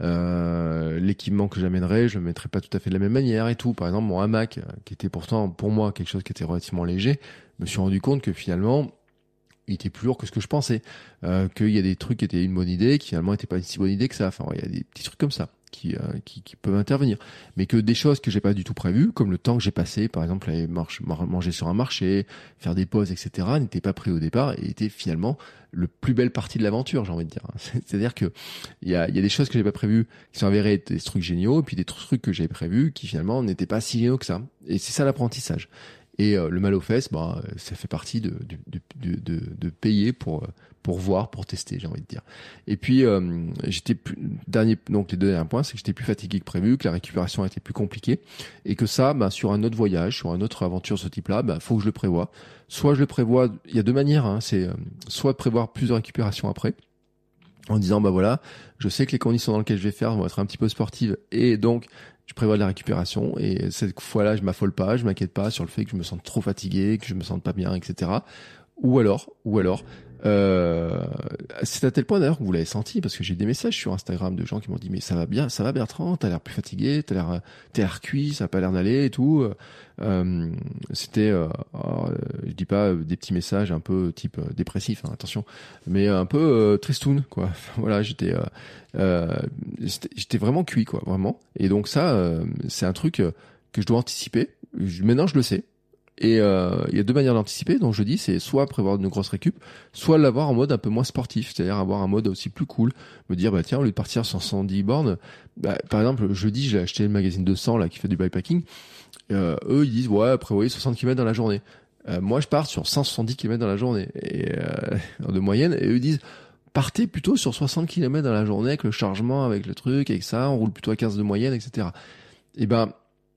Euh, l'équipement que j'amènerai, je le mettrai pas tout à fait de la même manière et tout. Par exemple, mon hamac, qui était pourtant pour moi quelque chose qui était relativement léger, je me suis rendu compte que finalement, il était plus lourd que ce que je pensais. Euh, qu'il y a des trucs qui étaient une bonne idée, qui finalement n'étaient pas une si bonne idée que ça. Enfin, il y a des petits trucs comme ça. Qui, euh, qui, qui peuvent intervenir, mais que des choses que j'ai pas du tout prévues, comme le temps que j'ai passé, par exemple, aller marche, manger sur un marché, faire des pauses, et cetera, n'étaient pas pris au départ et étaient finalement le plus belle partie de l'aventure, j'ai envie de dire. C'est-à-dire que il y a, il y a des choses que j'ai pas prévues qui sont avérées être des trucs géniaux, et puis des trucs que j'ai prévus qui finalement n'étaient pas si géniaux que ça. Et c'est ça l'apprentissage. Et euh, le mal aux fesses, bah, ça fait partie de, de, de, de, de payer pour pour voir, pour tester, j'ai envie de dire. Et puis euh, j'étais plus, dernier, donc les deux derniers points, c'est que j'étais plus fatigué que prévu, que la récupération était plus compliquée, et que ça, bah, sur un autre voyage, sur une autre aventure de ce type-là, bah, faut que je le prévoie. Soit je le prévois, il y a deux manières, hein, c'est euh, soit prévoir plus de récupération après, en disant bah voilà, je sais que les conditions dans lesquelles je vais faire vont être un petit peu sportives, et donc je prévois de la récupération, et cette fois-là, je m'affole pas, je m'inquiète pas sur le fait que je me sente trop fatigué, que je me sente pas bien, et cetera. Ou alors, ou alors, euh, c'est à tel point d'ailleurs que vous l'avez senti, parce que j'ai eu des messages sur Instagram de gens qui m'ont dit mais ça va bien, ça va Bertrand, t'as l'air plus fatigué, t'as l'air, t'as l'air cuit, ça a pas l'air d'aller et tout. Euh, c'était, euh, alors, je dis pas des petits messages un peu type euh, dépressif, hein, attention, mais un peu euh, tristoun quoi. Voilà, j'étais, euh, euh, j'étais, j'étais vraiment cuit quoi, vraiment. Et donc ça, euh, c'est un truc que je dois anticiper. Je, maintenant je le sais. Et euh, il y a deux manières d'anticiper, donc je dis c'est soit prévoir une grosse récup, soit l'avoir en mode un peu moins sportif, c'est-à-dire avoir un mode aussi plus cool, me dire bah tiens au lieu de partir sur cent dix bornes, bah, par exemple jeudi j'ai acheté le magazine deux cents là qui fait du bikepacking, euh, eux ils disent ouais prévoyez soixante kilomètres dans la journée, euh, moi je pars sur cent soixante-dix kilomètres dans la journée et euh, de moyenne, et eux ils disent partez plutôt sur soixante kilomètres dans la journée avec le chargement, avec le truc, avec ça, on roule plutôt à quinze de moyenne, et cetera. Et ben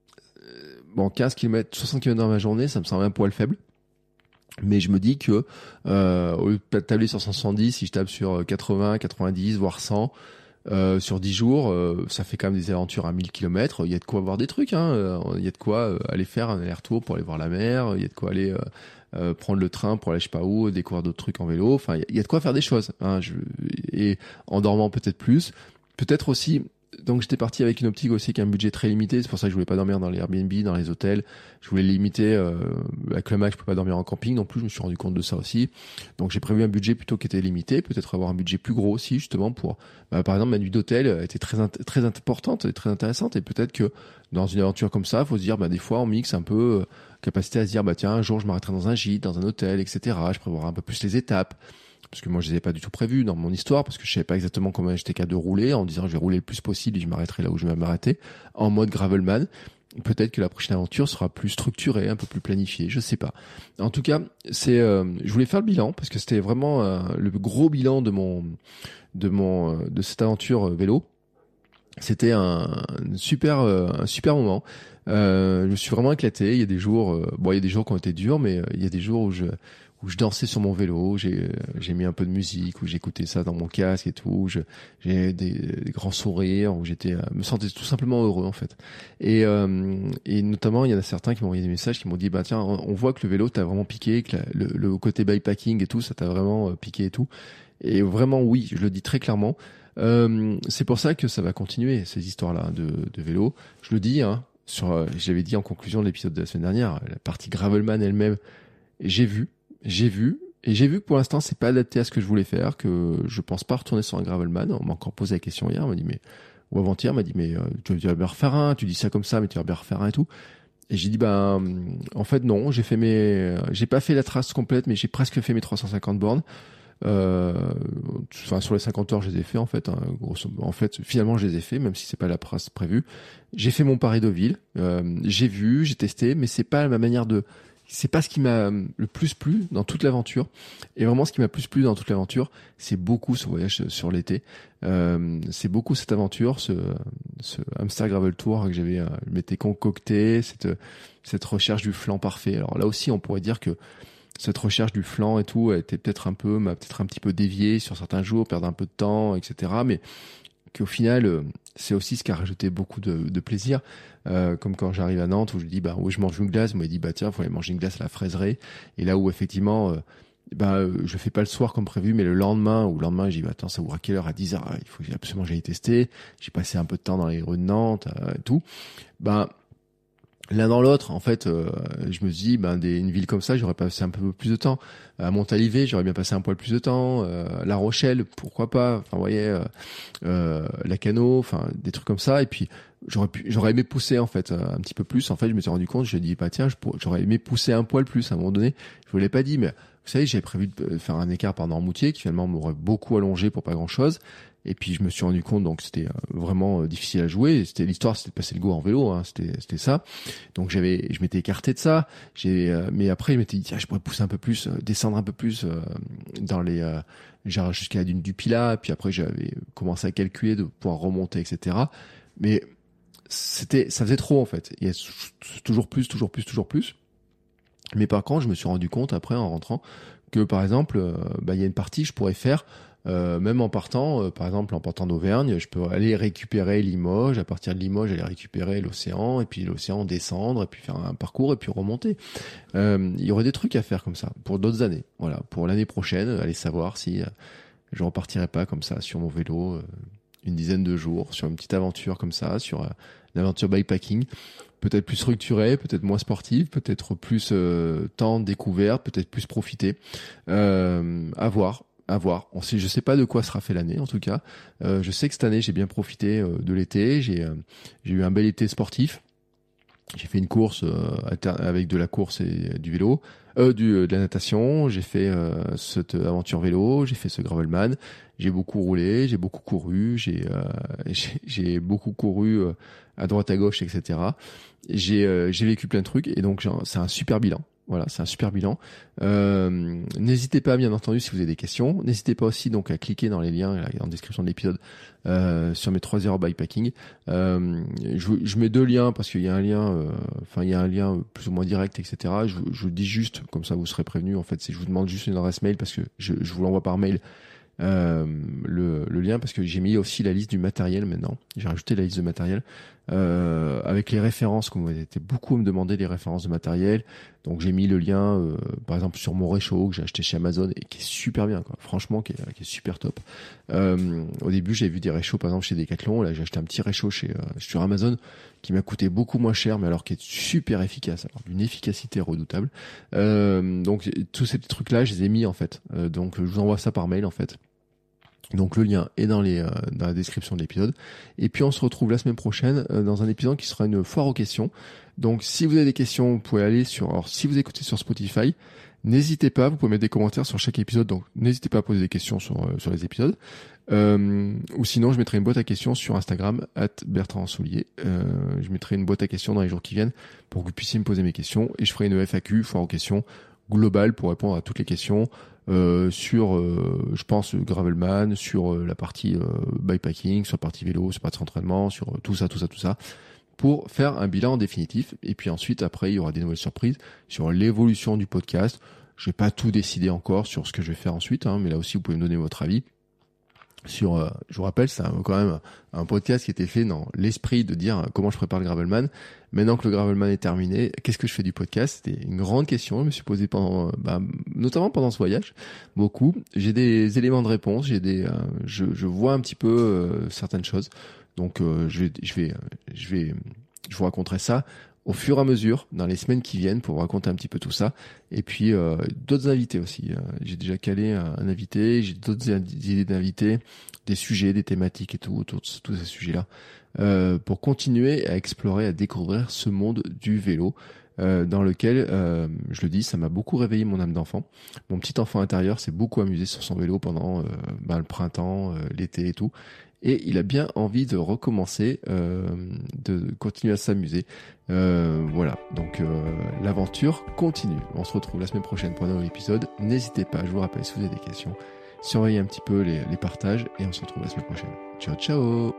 bon, quinze kilomètres, soixante kilomètres dans ma journée, ça me semble un poil faible. Mais je me dis que, euh, au lieu de tabler sur cent soixante-dix, si je tape sur quatre-vingts, quatre-vingt-dix, voire cent, euh, sur dix jours, euh, ça fait quand même des aventures à mille kilomètres. Il y a de quoi voir des trucs, hein. Il y a de quoi euh, aller faire un aller-retour pour aller voir la mer. Il y a de quoi aller, euh, euh, prendre le train pour aller je sais pas où, découvrir d'autres trucs en vélo. Enfin, il y a de quoi faire des choses, hein. Je, et en dormant peut-être plus. Peut-être aussi, donc j'étais parti avec une optique aussi qui a un budget très limité, c'est pour ça que je voulais pas dormir dans les Airbnb, dans les hôtels, je voulais limiter, euh, avec le Mac je peux pas dormir en camping non plus, je me suis rendu compte de ça aussi, donc j'ai prévu un budget plutôt qui était limité, peut-être avoir un budget plus gros aussi justement pour, bah, par exemple ma nuit d'hôtel était très très importante et très intéressante, et peut-être que dans une aventure comme ça, faut se dire bah des fois on mixe un peu, euh, capacité à se dire bah tiens un jour je m'arrêterai dans un gîte, dans un hôtel, et cetera. Je prévoirai un peu plus les étapes. Parce que moi je les ai pas du tout prévus dans mon histoire, parce que je savais pas exactement comment j'étais capable de rouler, en disant je vais rouler le plus possible et je m'arrêterai là où je vais m'arrêter, en mode gravelman. Peut-être que la prochaine aventure sera plus structurée, un peu plus planifiée, je sais pas. En tout cas, c'est, euh, je voulais faire le bilan parce que c'était vraiment euh, le gros bilan de mon, de mon, euh, de cette aventure euh, vélo. C'était un, un super, euh, un super moment. Euh, je me suis vraiment éclaté. Il y a des jours, euh, bon, il y a des jours qui ont été durs, mais euh, il y a des jours où je où je dansais sur mon vélo, j'ai j'ai mis un peu de musique, où j'écoutais ça dans mon casque et tout, je, j'ai des, des grands sourires, où j'étais me sentais tout simplement heureux en fait. Et euh, et notamment il y en a certains qui m'ont envoyé des messages qui m'ont dit bah tiens, on voit que le vélo t'a vraiment piqué, que la, le, le côté bikepacking et tout ça t'a vraiment piqué et tout. Et vraiment oui, je le dis très clairement. Euh, c'est pour ça que ça va continuer ces histoires-là de, de vélo. Je le dis hein, sur, j'avais dit en conclusion de l'épisode de la semaine dernière, la partie gravelman elle-même, j'ai vu. J'ai vu, et j'ai vu que pour l'instant c'est pas adapté à ce que je voulais faire, que je pense pas retourner sur un gravelman. On m'a encore posé la question hier, on m'a dit mais ou avant-hier, m'a dit mais euh, tu vas bien refaire un, tu dis ça comme ça, mais tu vas bien refaire un et tout. Et j'ai dit ben en fait non, j'ai fait mes, j'ai pas fait la trace complète, mais j'ai presque fait mes trois cent cinquante bornes. Euh, enfin sur les cinquante heures je les ai fait en fait. Hein, grosso, en fait finalement je les ai fait, même si c'est pas la trace prévue. J'ai fait mon Paris-Deauville, euh, j'ai vu, j'ai testé, mais c'est pas ma manière de. C'est pas ce qui m'a le plus plu dans toute l'aventure. Et vraiment, ce qui m'a plus plu dans toute l'aventure, c'est beaucoup ce voyage sur l'été. Euh, c'est beaucoup cette aventure, ce, ce Hamster Gravel Tour que j'avais, euh, je m'étais concocté, cette, cette recherche du flanc parfait. Alors là aussi, on pourrait dire que cette recherche du flanc et tout était peut-être un peu, m'a peut-être un petit peu dévié sur certains jours, perdre un peu de temps, et cetera. Mais qu'au final, euh, c'est aussi ce qui a rajouté beaucoup de, de plaisir. Euh, comme quand j'arrive à Nantes où je dis bah où je mange une glace, moi il dit bah tiens faut aller manger une glace à la fraiserie, et là où effectivement euh, bah euh, je fais pas le soir comme prévu, mais le lendemain ou le lendemain je dis bah attends ça ouvre à quelle heure, à dix heures, ah, il faut que absolument j'aille tester. J'ai passé un peu de temps dans les rues de Nantes euh, et tout. Bah l'un dans l'autre, en fait, euh, je me dis, ben, des, une ville comme ça, j'aurais passé un peu plus de temps. À Montalivet, j'aurais bien passé un poil plus de temps. Euh, La Rochelle, pourquoi pas. Enfin, vous voyez, euh, euh, Lacanau, enfin, des trucs comme ça. Et puis, j'aurais pu, j'aurais aimé pousser, en fait, un petit peu plus. En fait, je me suis rendu compte, je me dis, bah, tiens, je pour, j'aurais aimé pousser un poil plus à un moment donné. Je vous l'ai pas dit, mais vous savez, j'avais prévu de faire un écart par Noirmoutier, qui finalement m'aurait beaucoup allongé pour pas grand chose. Et puis je me suis rendu compte donc c'était vraiment difficile à jouer. C'était l'histoire, c'était de passer le go en vélo, hein, c'était c'était ça. Donc j'avais, je m'étais écarté de ça. J'ai, euh, mais après je m'étais dit tiens, je pourrais pousser un peu plus, euh, descendre un peu plus euh, dans les, euh, genre jusqu'à la dune du Pilat. Puis après j'avais commencé à calculer de pouvoir remonter, et cetera. Mais c'était, ça faisait trop en fait. Il y a toujours plus, toujours plus, toujours plus. Mais par contre, je me suis rendu compte après en rentrant que par exemple, euh, bah il y a une partie que je pourrais faire. Euh, même en partant, euh, par exemple en partant d'Auvergne, je peux aller récupérer Limoges, à partir de Limoges aller récupérer l'océan, et puis l'océan descendre, et puis faire un parcours, et puis remonter. Euh, il y aurait des trucs à faire comme ça, pour d'autres années. Voilà, pour l'année prochaine, allez savoir si euh, je repartirai pas comme ça sur mon vélo, euh, une dizaine de jours, sur une petite aventure comme ça, sur euh, une aventure bikepacking. Peut-être plus structurée, peut-être moins sportive, peut-être plus euh, temps de découverte, peut-être plus profiter. Euh, à voir. À voir. On sait, je sais pas de quoi sera fait l'année en tout cas. Euh, je sais que cette année j'ai bien profité euh, de l'été. J'ai euh, j'ai eu un bel été sportif. J'ai fait une course euh, avec de la course et du vélo, euh, du, de la natation. J'ai fait euh, cette aventure vélo. J'ai fait ce gravelman. J'ai beaucoup roulé. J'ai beaucoup couru. J'ai euh, j'ai, j'ai beaucoup couru euh, à droite à gauche, et cetera. J'ai euh, j'ai vécu plein de trucs et donc genre, c'est un super bilan. Voilà, c'est un super bilan. Euh, n'hésitez pas, bien entendu, si vous avez des questions. N'hésitez pas aussi donc à cliquer dans les liens là, en description de l'épisode euh, sur mes trois heures bikepacking. Euh, je, je mets deux liens parce qu'il y a un lien, euh, enfin il y a un lien plus ou moins direct, et cetera. Je, je vous dis juste comme ça, vous serez prévenus. En fait, c'est je vous demande juste une adresse mail parce que je, je vous l'envoie par mail. Euh, le, le lien parce que j'ai mis aussi la liste du matériel maintenant. J'ai rajouté la liste de matériel euh, avec les références, comme vous avez été beaucoup à me demander les références de matériel. Donc j'ai mis le lien, euh, par exemple sur mon réchaud que j'ai acheté chez Amazon et qui est super bien, quoi. Franchement, qui est, qui est super top. Euh, au début, j'ai vu des réchauds, par exemple chez Decathlon. Là, j'ai acheté un petit réchaud chez euh, sur Amazon qui m'a coûté beaucoup moins cher, mais alors qui est super efficace, alors d'une efficacité redoutable. Euh, donc tous ces petits trucs-là, je les ai mis en fait. Euh, donc je vous envoie ça par mail en fait. Donc le lien est dans les euh, dans la description de l'épisode. Et puis on se retrouve la semaine prochaine euh, dans un épisode qui sera une foire aux questions. Donc si vous avez des questions, vous pouvez aller sur. Alors si vous écoutez sur Spotify, n'hésitez pas, vous pouvez mettre des commentaires sur chaque épisode. Donc n'hésitez pas à poser des questions sur euh, sur les épisodes. Euh, ou sinon je mettrai une boîte à questions sur Instagram arobase Bertrand Soulier. Euh, je mettrai une boîte à questions dans les jours qui viennent pour que vous puissiez me poser mes questions et je ferai une F A Q, foire aux questions globale pour répondre à toutes les questions. Euh, sur, euh, je pense, Gravelman, sur euh, la partie euh, bikepacking, sur la partie vélo, sur la partie entraînement, sur euh, tout ça, tout ça, tout ça, pour faire un bilan définitif. Et puis ensuite, après, il y aura des nouvelles surprises sur l'évolution du podcast. Je vais pas tout décider encore sur ce que je vais faire ensuite, hein, mais là aussi, vous pouvez me donner votre avis. Sur, euh, je vous rappelle, c'est un, quand même un podcast qui était fait dans l'esprit de dire comment je prépare le Gravelman. Maintenant que le Gravelman est terminé, qu'est-ce que je fais du podcast? C'était une grande question. Je me suis posé pendant, bah, notamment pendant ce voyage, beaucoup. J'ai des éléments de réponse. J'ai des, euh, je, je vois un petit peu euh, certaines choses. Donc, euh, je vais, je vais, je vais, je vous raconterai ça au fur et à mesure, dans les semaines qui viennent, pour vous raconter un petit peu tout ça. Et puis, euh, d'autres invités aussi. J'ai déjà calé un, un invité, j'ai d'autres idées d'invités, des sujets, des thématiques et tout, autour de tous ces sujets-là, euh, pour continuer à explorer, à découvrir ce monde du vélo. Euh, dans lequel, euh, je le dis, ça m'a beaucoup réveillé mon âme d'enfant. Mon petit enfant intérieur s'est beaucoup amusé sur son vélo pendant euh, ben, le printemps, euh, l'été et tout. Et il a bien envie de recommencer, euh, de continuer à s'amuser. Euh, voilà, donc euh, l'aventure continue. On se retrouve la semaine prochaine pour un nouvel épisode. N'hésitez pas, je vous rappelle, si vous avez des questions, surveillez un petit peu les, les partages et on se retrouve la semaine prochaine. Ciao, ciao!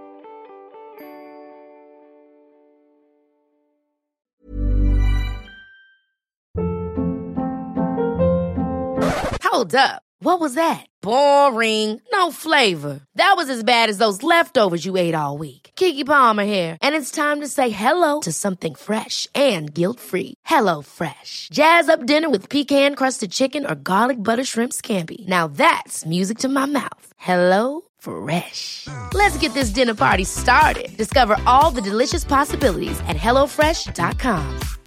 Hold up. What was that? Boring. No flavor. That was as bad as those leftovers you ate all week. Keke Palmer here, and it's time to say hello to something fresh and guilt-free. Hello Fresh. Jazz up dinner with pecan-crusted chicken or garlic butter shrimp scampi. Now that's music to my mouth. Hello Fresh. Let's get this dinner party started. Discover all the delicious possibilities at hello fresh dot com.